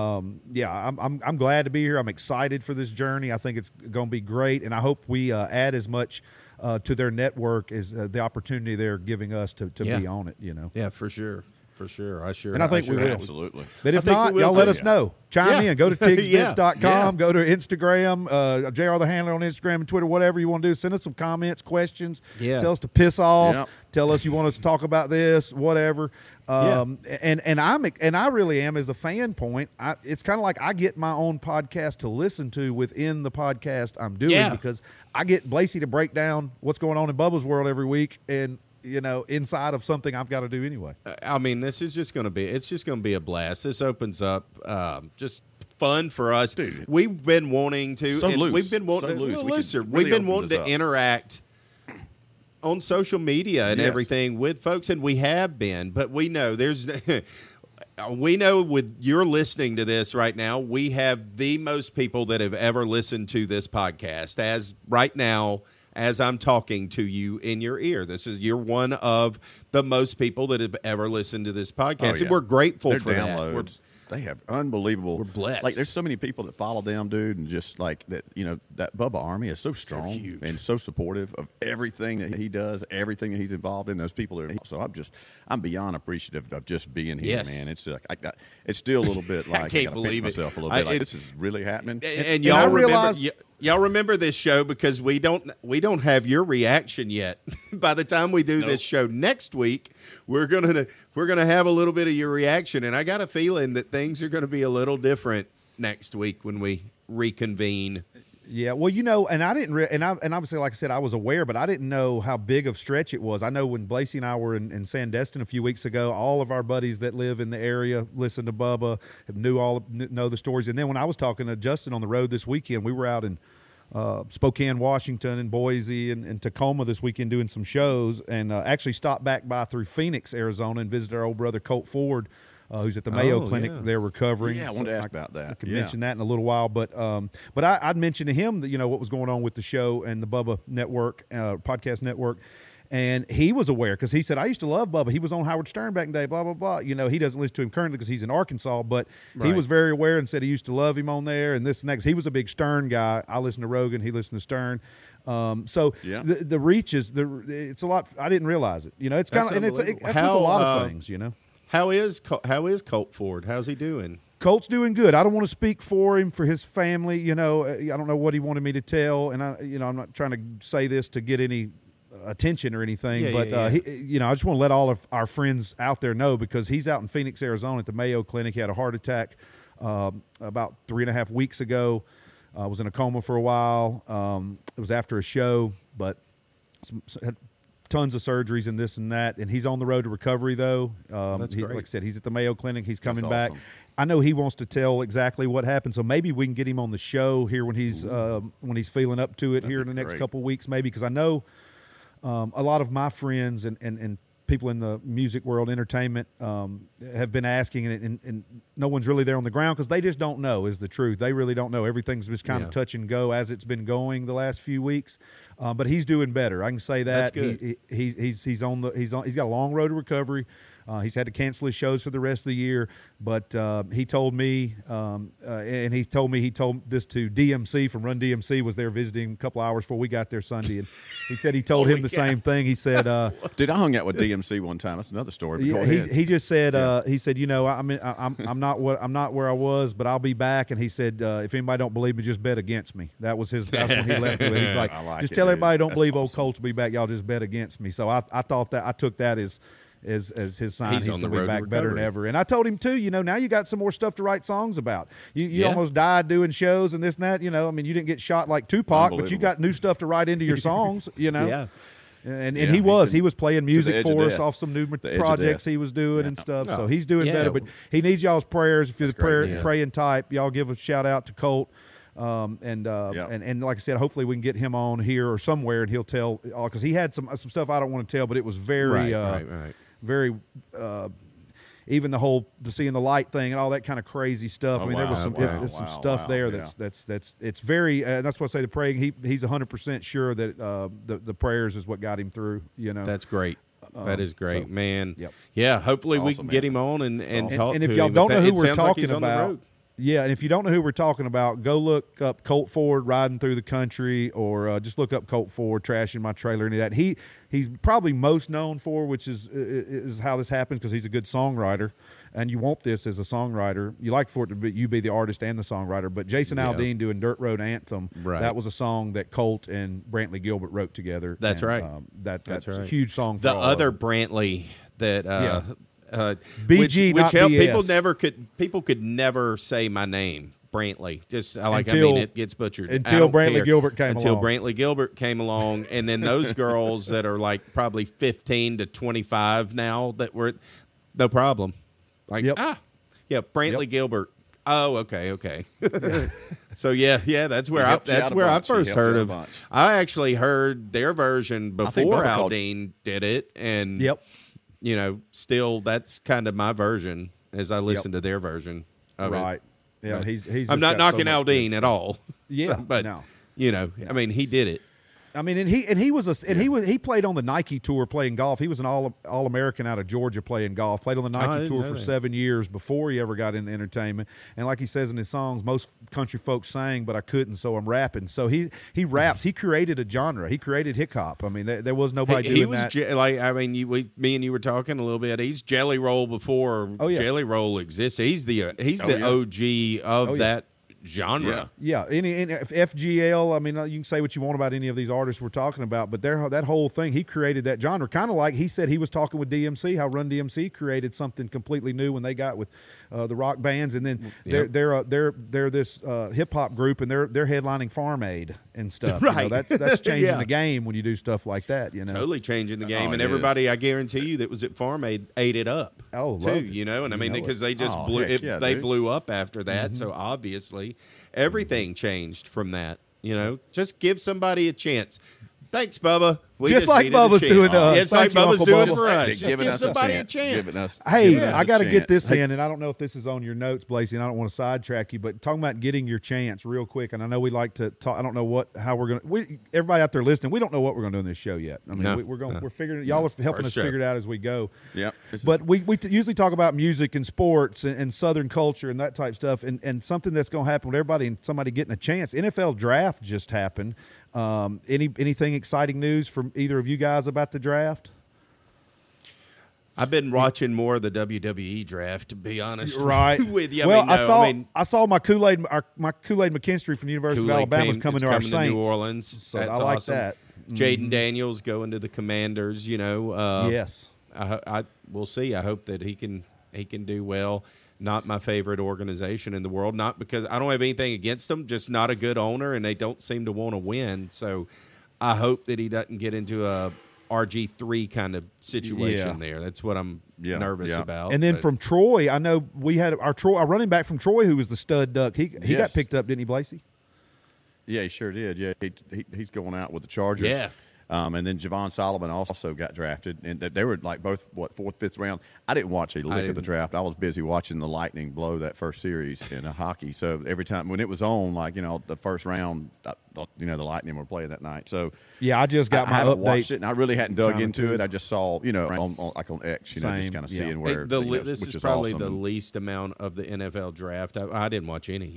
I'm glad to be here. I'm excited for this journey. I think it's going to be great, and I hope we add as much to their network as the opportunity they're giving us to be on it. yeah, for sure. And I think we will. Absolutely. But if I think not, we will y'all let too. us know. Chime Yeah. in. Go to tigsbits.com. Yeah. Go to Instagram. JR the Handler on Instagram and Twitter, whatever you want to do. Send us some comments, questions. Yeah. Tell us to piss off. Yep. Tell us you want us to talk about this, whatever. And I really am, as a fan point, it's kind of like I get my own podcast to listen to within the podcast I'm doing Yeah. because I get Blasey to break down what's going on in Bubba's world every week and inside of something I've got to do anyway. I mean, it's just going to be a blast. This opens up just fun for us. Dude. We've been wanting to. So and loose. We've been wanting So loose. a little We could looser. really We've been open wanting this to up. interact on social media and Yes. everything with folks, and we have been. But we know there's. We know with you're listening to this right now, we have the most people that have ever listened to this podcast as right now. As I'm talking to you in your ear, you're one of the most people that have ever listened to this podcast, and we're grateful Their for downloads. that. They have unbelievable. We're blessed. Like there's so many people that follow them, dude, and just like that. That Bubba Army is so strong huge. and so supportive of everything that he does, everything that he's involved in. Those people are. So I'm beyond appreciative of just being here, Yes. man. It's like it's still a little bit like can't gotta pinch believe it. myself a little bit. Like It's- this is really happening. And I y'all remember, realize- y'all remember this show because we don't have your reaction yet. By the time we do this show next week, we're gonna have a little bit of your reaction, and I got a feeling that things are going to be a little different next week when we reconvene. Yeah, well, and I didn't, and obviously, like I said, I was aware, but I didn't know how big of stretch it was. I know when Blasey and I were in Sandestin a few weeks ago, all of our buddies that live in the area listen to Bubba, know the stories. And then when I was talking to Justin on the road this weekend, we were out in Spokane, Washington, and Boise and Tacoma this weekend doing some shows, and actually stopped back by through Phoenix, Arizona, and visited our old brother Colt Ford. Who's at the Mayo Clinic? Yeah. They're recovering. Yeah, I wanted to ask about that. I can mention that in a little while, but I'd mentioned to him that what was going on with the show and the Bubba Network, podcast network, and he was aware because he said, "I used to love Bubba. He was on Howard Stern back in the day." Blah blah blah. He doesn't listen to him currently because he's in Arkansas, but he was very aware and said he used to love him on there and this and that. 'Cause he was a big Stern guy. I listened to Rogan. He listened to Stern. The reach is it's a lot. I didn't realize it. It's kind of, and it's with a lot of things. How is Colt Ford? How's he doing? Colt's doing good. I don't want to speak for him, for his family. I don't know what he wanted me to tell, and I'm not trying to say this to get any attention or anything. I just want to let all of our friends out there know because he's out in Phoenix, Arizona, at the Mayo Clinic. He had a heart attack about 3.5 weeks ago. Was in a coma for a while. It was after a show, but had tons of surgeries and this and that, and he's on the road to recovery though. That's great. Like I said, he's at the Mayo Clinic. He's coming That's back. awesome. I know he wants to tell exactly what happened, so maybe we can get him on the show here when he's feeling up to it here in the next couple of weeks, maybe, because I know a lot of my friends and people in the music world, entertainment, have been asking, and no one's really there on the ground because they just don't know is the truth. They really don't know. Everything's just kind of touch and go as it's been going the last few weeks. But he's doing better. I can say that. That's good. He's got a long road to recovery. He's had to cancel his shows for the rest of the year, but he told me, and he told this to DMC from Run DMC, was there visiting a couple hours before we got there Sunday, and he said he told him the same thing. He said, Dude, I hung out with DMC one time. That's another story. But he just said, he said, I'm not where I was, but I'll be back. And he said, if anybody don't believe me, just bet against me. That's when he left me with. He's like, just tell everybody don't believe old Colt will be back. Y'all just bet against me. So I thought that, I took that as his sign. He's going to be back better than ever. And I told him too, now you got some more stuff to write songs about. You almost died doing shows and this and that, you didn't get shot like Tupac, but you got new stuff to write into your songs, Yeah. And he was playing music for us off some new projects he was doing and stuff. So he's doing better, but he needs y'all's prayers. If you're the praying type, y'all give a shout out to Colt. And like I said, hopefully we can get him on here or somewhere, and he'll tell, because he had some stuff I don't want to tell, but it was very, very, even the seeing the light thing and all that kind of crazy stuff. There was some stuff there that's it's very, that's why I say the praying. He's 100% sure that the prayers is what got him through. That's great. That is great, man. Yep. Yeah, hopefully we can get him on and talk to him. And if y'all don't know who we're sounds like talking he's on the about. road. Yeah, and if you don't know who we're talking about, go look up Colt Ford riding through the country, or just look up Colt Ford trashing my trailer. Any of that. He's probably most known for, which is how this happens, because he's a good songwriter, and you want this as a songwriter. You like for it to be you be the artist and the songwriter. But Jason Aldean doing Dirt Road Anthem, that was a song that Colt and Brantley Gilbert wrote together. That's right. That's a huge song. For the all other of Brantley that. BG, which not helped. BS. People could never say my name, Brantley. It gets butchered until Brantley Gilbert came along. Until Brantley Gilbert came along, and then those girls that are like probably 15 to 25 now that were no problem. Brantley Gilbert. Oh, okay. So that's where I first heard of. I actually heard their version before Aldean did it, and still that's kind of my version as I listen to their version of it. Yeah, he's. I'm not knocking Aldean at all. Yeah, but I mean, he did it. I mean, and he played on the Nike tour playing golf. He was an All-American out of Georgia playing golf. Played on the Nike tour for 7 years before he ever got into entertainment. And like he says in his songs, most country folks sang, but I couldn't, so I'm rapping. So he raps. He created a genre. He created hip hop. I mean, there was nobody doing that. Me and you were talking a little bit. He's Jelly Roll before Jelly Roll exists. He's the OG of that genre. Yeah, any FGL. I mean, you can say what you want about any of these artists we're talking about, but that whole thing, he created that genre. Kind of like he said he was talking with DMC, how Run DMC created something completely new when they got with the rock bands, and then they're this hip hop group, and they're headlining Farm Aid and stuff. Right. That's changing the game when you do stuff like that. Totally changing the game, and it everybody, I guarantee you, that was at Farm Aid ate it up. Oh, too. loved it. And I mean, because they just they blew up after that. So obviously, everything changed from that. Just give somebody a chance. Thanks, Bubba. We Just like needed a Bubba's chance. doing, It's like thank you, Bubba's Uncle doing Bubba. for us. Just Giving give us somebody a Giving chance. us- Hey, giving us I a got to get chance. this in, and I don't know if this is on your notes, Blasey, and I don't want to sidetrack you, but talking about getting your chance real quick, and I know we like to talk. I don't know how we're going to. Everybody out there listening, we don't know what we're going to do in this show yet. I mean, No. we're figuring it. Y'all are helping us sure. figure it out as we go. Yep. But we usually talk about music and sports and Southern culture and that type stuff, and something that's going to happen with everybody and somebody getting a chance. NFL draft just happened. Anything exciting news from either of you guys about the draft? I've been watching more of the WWE draft, to be honest. Right. With you. Well, I mean, I saw my Kool-Aid McKinstry from the University of Alabama is coming to our Saints. New Orleans. So That's I like awesome. that. Jaden Daniels going to the Commanders. Yes. We'll see. I hope that he can do well. Not my favorite organization in the world. Not because I don't have anything against them, just not a good owner, and they don't seem to want to win. So I hope that he doesn't get into a RG3 kind of situation there. That's what I'm nervous about. And then from Troy, I know we had our running back from Troy who was the stud duck. He got picked up, didn't he, Blasey? Yeah, he sure did. Yeah, he's going out with the Chargers. Yeah. And then Javon Solomon also got drafted, and they were like both fourth, fifth round. I didn't watch a lick of the draft. I was busy watching the Lightning blow that first series in hockey. So every time when it was on, the first round, the Lightning were playing that night. So yeah, I just got I my haven't updates. watched it, and I really hadn't dug into too. it. I just saw on X, just kind of seeing where this which is probably awesome. the least amount of the NFL draft. I didn't watch any.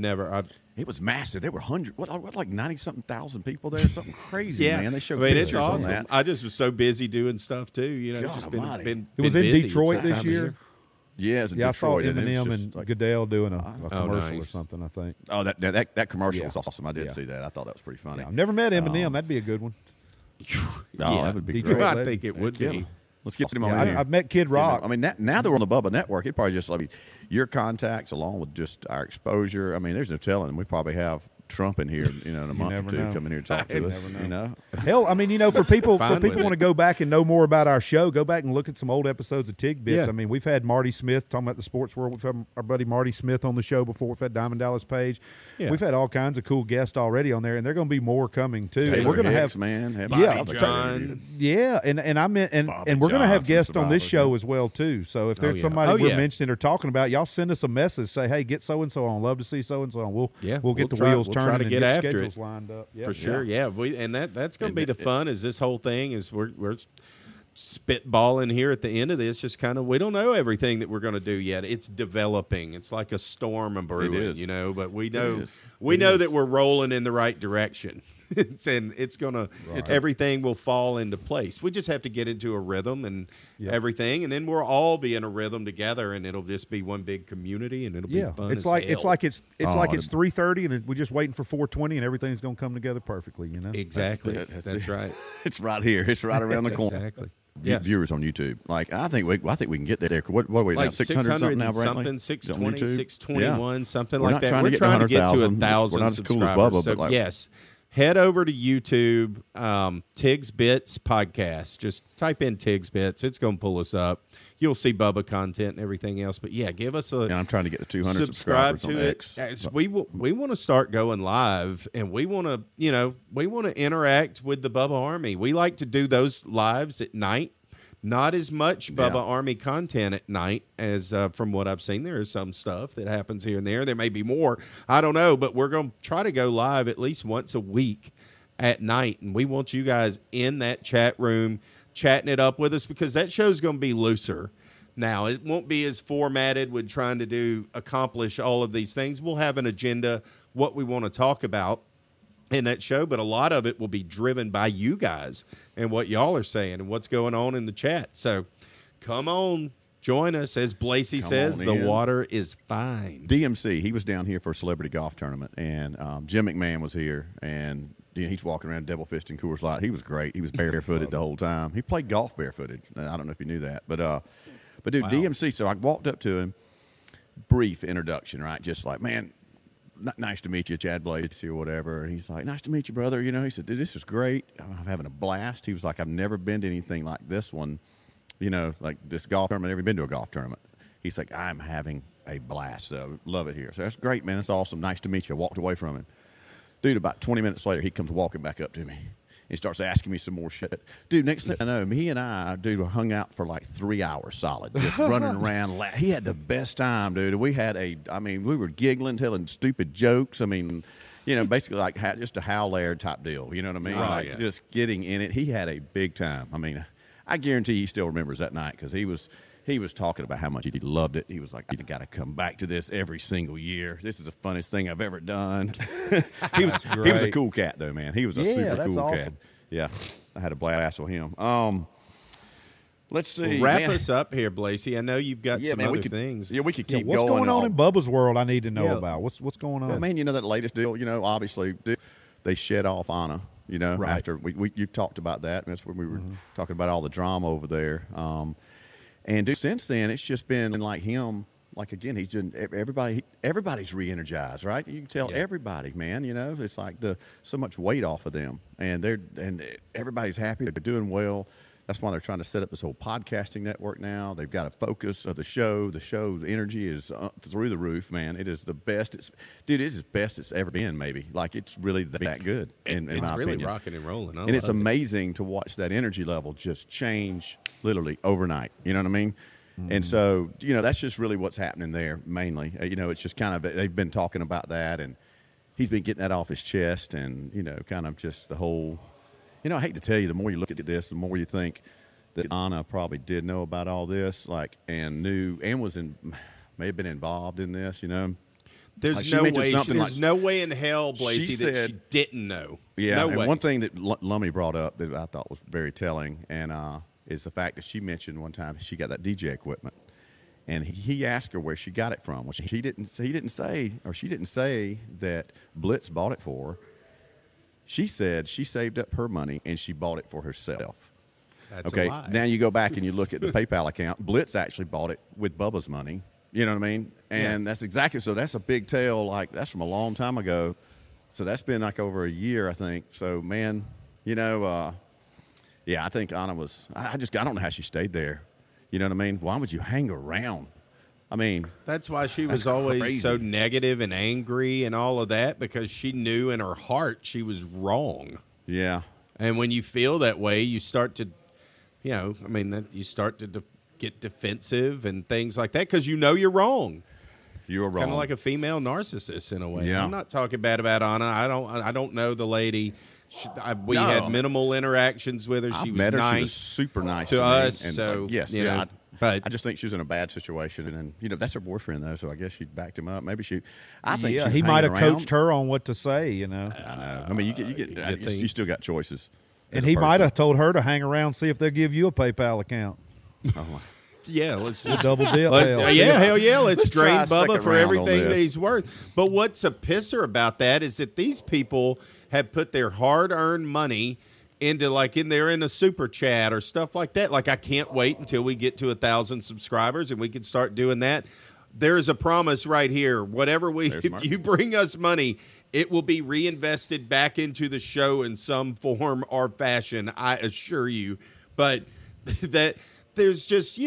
It was massive. There were like 90-something thousand people there. Something crazy, man. They showed it's pictures on awesome. that. I just was so busy doing stuff too. God Just almighty. been It was been in busy. Detroit It's this that time of year. Yeah, it was in Yeah, I saw Detroit, and it Eminem was and just like, Goodell doing a commercial or nice. something, I think. oh, that commercial Yeah. was awesome. I did Yeah. see that. I thought that was pretty funny. Yeah, I've never met Eminem. That'd be a good one. Oh, that would be Detroit great. I legend. think it would be. Let's get him on Yeah, here. I've met Kid Rock. I mean, now that we're on the Bubba Network, it probably just your contacts along with just our exposure. I mean, there's no telling. We probably have Trump in here, in a month never or two, know. coming here to talk to us. Hell, I mean, for people Fine with want to it. go back and know more about our show, go back and look at some old episodes of Tidbits. Yeah. I mean, we've had Marty Smith talking about the sports world. We've had our buddy Marty Smith on the show before. We've had Diamond Dallas Page. Yeah. We've had all kinds of cool guests already on there, and there are going to be more coming too. Taylor And we're going to Hicks, have man. Bobby John. Yeah, and I meant and Bobby we're going to John have from guests on this Survivor, show as well too. So if there's yeah. somebody Oh, we're yeah. mentioning or talking about, y'all send us a message. Say, hey, get so and so on. Love to see so and so on. We'll get we'll the try- wheels we'll try turning to and get get after schedules it. lined up. Yep. For sure, yeah. That's going to be the fun. Is this whole thing is we're spitballing here at the end of this. Just kind of we don't know everything that we're going to do yet. It's developing. It's like a storm of brewing, is. But we It know is. we know that we're rolling in the right direction. It's gonna everything will fall into place. We just have to get into a rhythm and everything, and then we'll all be in a rhythm together, and it'll just be one big community, and it'll be fun. It's as like hell. it's 3:30 and we're just waiting for 4:20 and everything's going to come together perfectly. exactly That's that's right. It's right here. It's right around the corner. Exactly. Viewers on YouTube. Like I think we can get there. What are we now? Like 600 something now, Brantley? something, 620, On YouTube? 621, something We're like not that. trying to We're get trying to get to 100,000. 1,000 We're not as cool as subscribers. Bubba, So, but like- yes, head over to YouTube, Tiggs Bits Podcast. Just type in Tiggs Bits. It's going to pull us up. You'll see Bubba content and everything else. But yeah, give us a And I'm trying to get to 200 subscribe subscribers to on it. X. As we want to start going live, and we want to interact with the Bubba Army. We like to do those lives at night. Not as much Bubba Army content at night as from what I've seen. There is some stuff that happens here and there. There may be more. I don't know, but we're going to try to go live at least once a week at night, and we want you guys in that chat room chatting it up with us because that show's going to be looser. Now, it won't be as formatted with trying to accomplish all of these things. We'll have an agenda, what we want to talk about in that show, but a lot of it will be driven by you guys and what y'all are saying and what's going on in the chat. So come on, Join us. As Blasey says, on the in. water is fine. DMC, he was down here for a celebrity golf tournament, and Jim McMahon was here, and he's walking around double fisting Coors Light. He was great. He was barefooted the whole time. He played golf barefooted. I don't know if you knew that, but dude, Wow. DMC. So I walked up to him, brief introduction, right? Just like, man, nice to meet you, Chad Blasey or whatever. And he's like, nice to meet you, brother. You know, he said, dude, this is great. I'm having a blast. He was like, I've never been to anything like this one. You know, like this golf tournament. I've never been to a golf tournament. He's like, I'm having a blast. So love it here. So that's great, man. It's awesome. Nice to meet you. I walked away from him. Dude, about 20 minutes later, he comes walking back up to me. He starts asking me some more shit. Dude, next thing I know, he and I, dude, hung out for like 3 hours solid, just running around. He had the best time, dude. We had we were giggling, telling stupid jokes. I mean, you know, basically like just a Hal Laird type deal. You know what I mean? Oh, like yeah. just getting in it. He had a big time. I mean, I guarantee he still remembers that night because he was talking about how much he loved it. He was like, you got to come back to this every single year. This is the funnest thing I've ever done. He was a cool cat, though, man. He was a super that's cool awesome. cat. Yeah, I had a blast with him. Let's see. Wrap man. us up here, Blasey. I know you've got some man, other we could, things. Yeah, we could Yeah, keep what's going on in Bubba's world? I need to know Yeah. about. What's going on? Well, man, you know that latest deal. You know, obviously they shed off Anna. You know, Right. after you've talked about that. And that's when we were talking about all the drama over there. And dude, since then, it's just been like him. Like again, he's just everybody's re-energized, right? You can tell everybody, man. You know, it's like so much weight off of them, and everybody's happy. They're doing well. That's why they're trying to set up this whole podcasting network now. They've got a focus of the show. The show's energy is through the roof, man. It is the best. It's as best it's ever been, maybe. Like, it's really that good, in It's my really opinion. rocking and rolling. And it's amazing to watch that energy level just change literally overnight. You know what I mean? And so, you know, that's just really what's happening there mainly. You know, it's just kind of, they've been talking about that, and he's been getting that off his chest, and, you know, kind of just the whole, you know, I hate to tell you, the more you look at this, the more you think that Anna probably did know about all this, like, and knew, and may have been involved in this, you know. There's Like, she no mentioned way. something There's like- no way in hell, Blasey, that said- she didn't know. Yeah, no and way. one thing that Lummy brought up that I thought was very telling, and is the fact that she mentioned one time she got that DJ equipment, and he asked her where she got it from. Well, she didn't say that Blitz bought it for her. She said she saved up her money and she bought it for herself. That's Okay, a lie. now you go back and you look at the PayPal account. Blitz actually bought it with Bubba's money. You know what I mean? And that's exactly, so that's a big tale. Like, that's from a long time ago. So that's been like over a year, I think. So, man, you know, yeah, I think Anna was, I don't know how she stayed there. You know what I mean? Why would you hang around? I mean, That's why she was That's always crazy. so negative and angry and all of that, because she knew in her heart she was wrong. yeah. And when you feel that way, you start to, you start to get defensive and things like that because you know you're wrong. You were wrong. Kind of like a female narcissist in a way. Yeah. I'm not talking bad about Anna. I don't know the lady. We No. had minimal interactions with her. She I've was met her. nice. She was super nice to me. us, And, so, yes, you yeah. know, but- I just think she was in a bad situation, and you know that's her boyfriend though. So I guess she backed him up. Maybe she. I think Yeah, she he might have hanging coached her on what to say, you know. around. I know. I mean, you get. think- You still got choices. as And a he might person. have told her to hang around, see if they'll give you a PayPal account. Yeah, let's just Double deal. hell yeah, let's try drain a second Bubba for round on everything that this. he's worth. But what's a pisser about that is that these people have put their hard-earned money into they're in a super chat or stuff like that. Like, I can't wait until we get to 1,000 subscribers and we can start doing that. There's a promise right here. Whatever if you bring us money, it will be reinvested back into the show in some form or fashion, I assure you. But that there's just,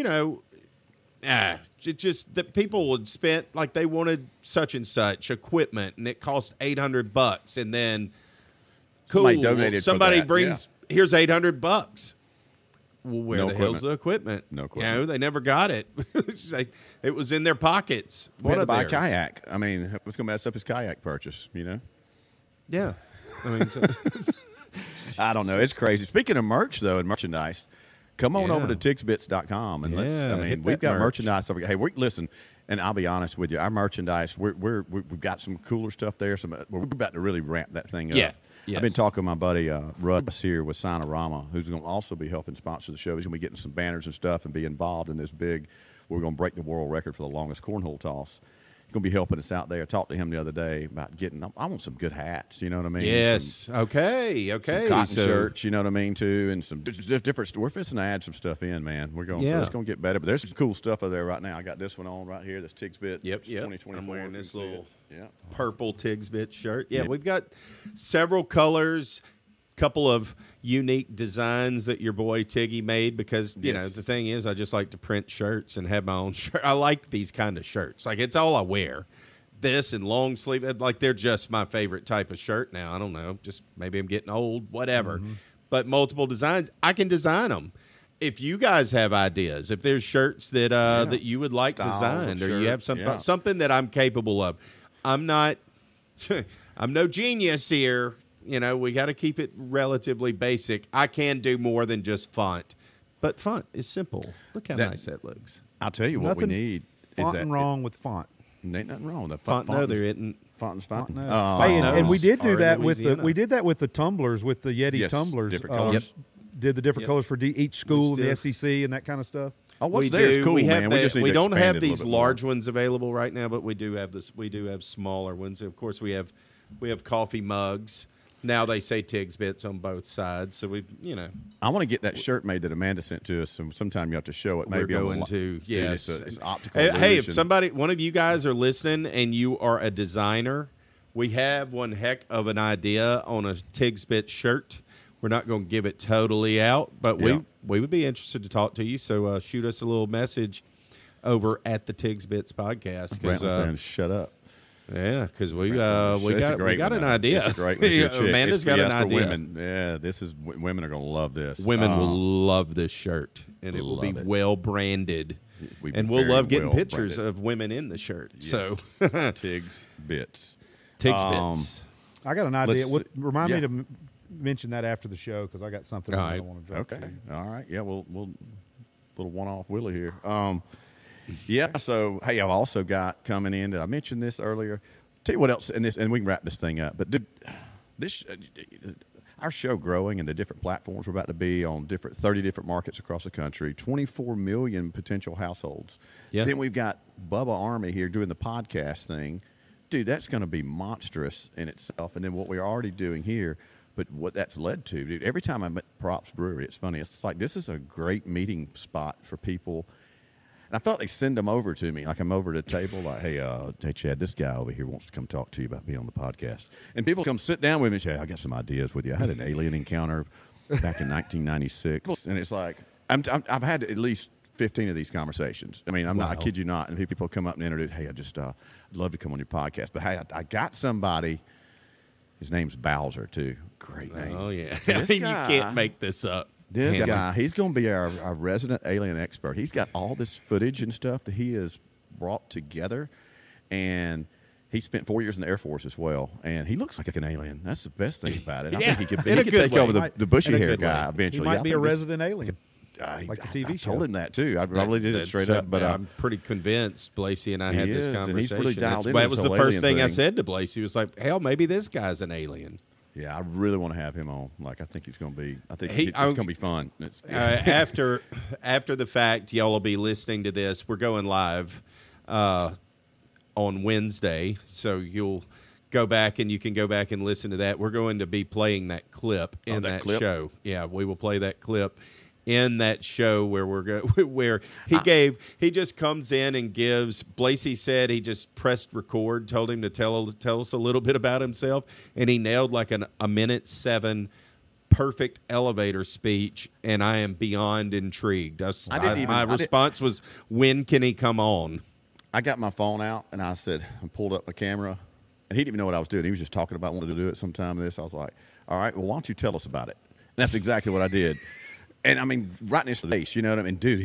it just that people would spend, like, they wanted such and such equipment and it cost $800, and then Somebody donated for somebody that, brings here's $800. Well, where No the hell's equipment. the equipment? No You equipment. know, they never got it. It's like, it was in their pockets. We had to One buy a of theirs. kayak. I mean, what's going to mess up his kayak purchase? You know. Yeah, I mean, I don't know. It's crazy. Speaking of merch, though, and merchandise, come on Yeah. over to tixbits.com and let's. Yeah, I mean, hit we've that got merch. merchandise over. Hey, listen, and I'll be honest with you, our merchandise, we've got some cooler stuff there. We're about to really ramp that thing up. Yeah. I've been talking to my buddy Russ here with Sinorama, who's going to also be helping sponsor the show. He's going to be getting some banners and stuff and be involved in this big we're going to break the world record for the longest cornhole toss. He's going to be helping us out there. I talked to him the other day about getting. I want some good hats. You know what I mean? Yes. Okay. Some cotton So- shirts. You know what I mean too, and some different. We're fixing to add some stuff in, man. We're going. Yeah. So it's going to get better. But there's some cool stuff over there right now. I got this one on right here. This Tigs Bit. Yep. 2024. I'm wearing if you this can see little it. Yeah. purple Tigsbit shirt. Yeah, Yeah. we've got several colors, couple of unique designs that your boy Tiggy made because, you know, Yes. the thing is I just like to print shirts and have my own shirt. I like these kind of shirts. Like, it's all I wear. This and long sleeve, like, they're just my favorite type of shirt now. I don't know. Just maybe I'm getting old, whatever. But multiple designs, I can design them. If you guys have ideas, if there's shirts that that you would like Styles of designed, or you have shirt, yeah. something that I'm capable of, I'm not, I'm no genius here. You know, we got to keep it relatively basic. I can do more than just font, but font is simple. Look how nice that looks. I'll tell you what we Nothing need. Fonting wrong with font. Ain't nothing wrong with that. Font, no, there isn't. Fonten's fine. Hey, and we did Or do in that with the Louisiana. tumblers, with the Yeti Yes, tumblers. different colors. Did the different Yep. colors for each school We and the still- SEC and that kind of stuff. Oh, what's we there is do. cool, we have man. the- We just need we to don't expand have it a little these bit more. large ones available right now, but we do have this. We do have smaller ones. Of course, we have coffee mugs. Now they say Tigs Bits on both sides, so we, you know, I want to get that shirt made that Amanda sent to us. Sometime you have to show it. Maybe we're on going the to. Dude, Yes, it's optical. Hey, if illusion. one of you guys are listening and you are a designer, we have one heck of an idea on a Tigs Bit shirt. We're not going to give it totally out, but Yeah. we would be interested to talk to you. So shoot us a little message over at the Tigs Bits podcast. Brantley saying, "Shut up." Yeah, because we It's a great got one, an though. idea. It's a great one. If you're a chick, Amanda's it's- got an yeah, it's for idea. women. Yeah, this is women are going to love this. Women will love this shirt, and it will be Love it. well branded. We And we'll very love getting well pictures branded. of women in the shirt. Yes. So Tigs Bits. Tigs Um, Bits. I got an idea. Let's- Remind me yeah. to mention that after the show because I got something All I right. don't want to drop. Okay. to you. All right. Yeah. We'll little one-off Willie here. Yeah. So hey, I've also got coming in. Did I mention this earlier? Tell you what else, and we can wrap this thing up. But this our show growing and the different platforms we're about to be on 30 different markets across the country, 24 million potential households. Yeah. Then we've got Bubba Army here doing the podcast thing. Dude, that's going to be monstrous in itself. And then what we're already doing here, but what that's led to, dude, every time I'm at Props Brewery, it's funny. It's like this is a great meeting spot for people. And I thought they send them over to me. Like I'm over at a table, like, hey, Chad, this guy over here wants to come talk to you about being on the podcast. And people come sit down with me and say, I got some ideas with you. I had an alien encounter back in 1996. And it's like, I've had at least 15 of these conversations. I mean, I kid you not. And people come up and introduce, hey, I'd love to come on your podcast. But hey, I got somebody. His name's Bowser, too. Great name. Oh yeah, This you guy- can't make this up. This Can guy, he's going to be our resident alien expert. He's got all this footage and stuff that he has brought together, and he spent 4 years in the Air Force as well. And he looks like an alien. That's the best thing about it. I Yeah, think he could in a good take way. over the bushy In a hair good guy way. eventually. He might I be a think this- resident alien. like the TV I show. told him that too. I probably did it straight up, but I'm pretty convinced Blasey and I had this is, and conversation. he's really dialed into That this was the whole first alien thing I thing. said to Blasey. He was like, "Hell, maybe this guy's an alien." yeah, I really want to have him on. Like, I think he's going to be. I think He- it's going to be fun. After the fact, y'all will be listening to this. We're going live on Wednesday, so you'll go back and you can go back and listen to that. We're going to be playing that clip in that clip? show. Yeah, we will play that clip in that show where where he just comes in and gives. Blasey said he just pressed record, told him to tell us a little bit about himself, and he nailed like a minute 7 perfect elevator speech, and I am beyond intrigued. My response was, when can he come on? I got my phone out and I said, I pulled up my camera, and he didn't even know what I was doing. He was just talking about wanting to do it sometime. I was like, all right, well, why don't you tell us about it? And that's exactly what I did. And I mean, right in his face, you know what I mean? Dude,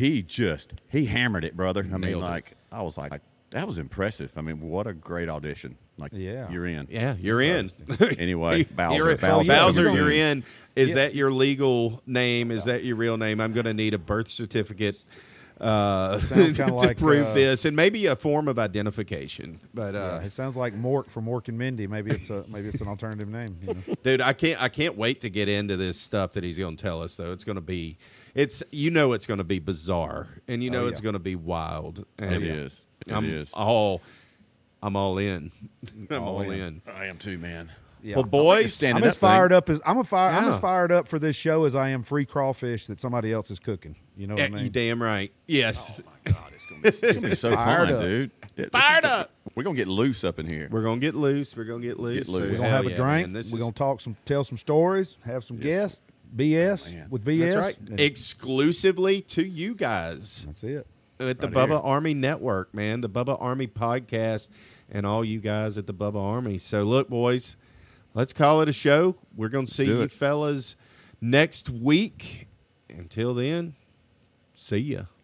he hammered it, brother. I mean, Nailed it. like, I was like, that was impressive. I mean, what a great audition. Like, Yeah. you're in. Yeah, you're in. Anyway, Bowser. Bowser, you're you're in. in. Is that your legal name? Is that your real name? I'm going to need a birth certificate Sounds to kinda like, prove this, and maybe a form of identification. But it sounds like Mork from Mork and Mindy. Maybe it's an alternative name. You know? dude, I can't wait to get into this stuff that he's going to tell us. Though it's going to be, it's going to be bizarre, and it's going to be wild. And It is. I'm all in. I'm all in. I am too, man. Yeah. Well, boys, stand I'm in as that thing. fired up as I'm Yeah. as fired up for this show as I am free crawfish that somebody else is cooking. You know what I mean? you damn right. Yes, God, it's gonna be so Fired fun, up. dude. Fired up. We're gonna get loose up in here. we're gonna get loose. We're gonna get loose. Get loose. So, We're gonna hell have a yeah, drink. man. This We're is- gonna tell some stories, have some guests, BS man. with BS. That's right. and Exclusively to you guys. that's it. At the Right Bubba here. Army Network, man, the Bubba Army podcast, and all you guys at the Bubba Army. So, look, boys, let's call it a show. We're going to see do you it. fellas next week. Until then, see ya.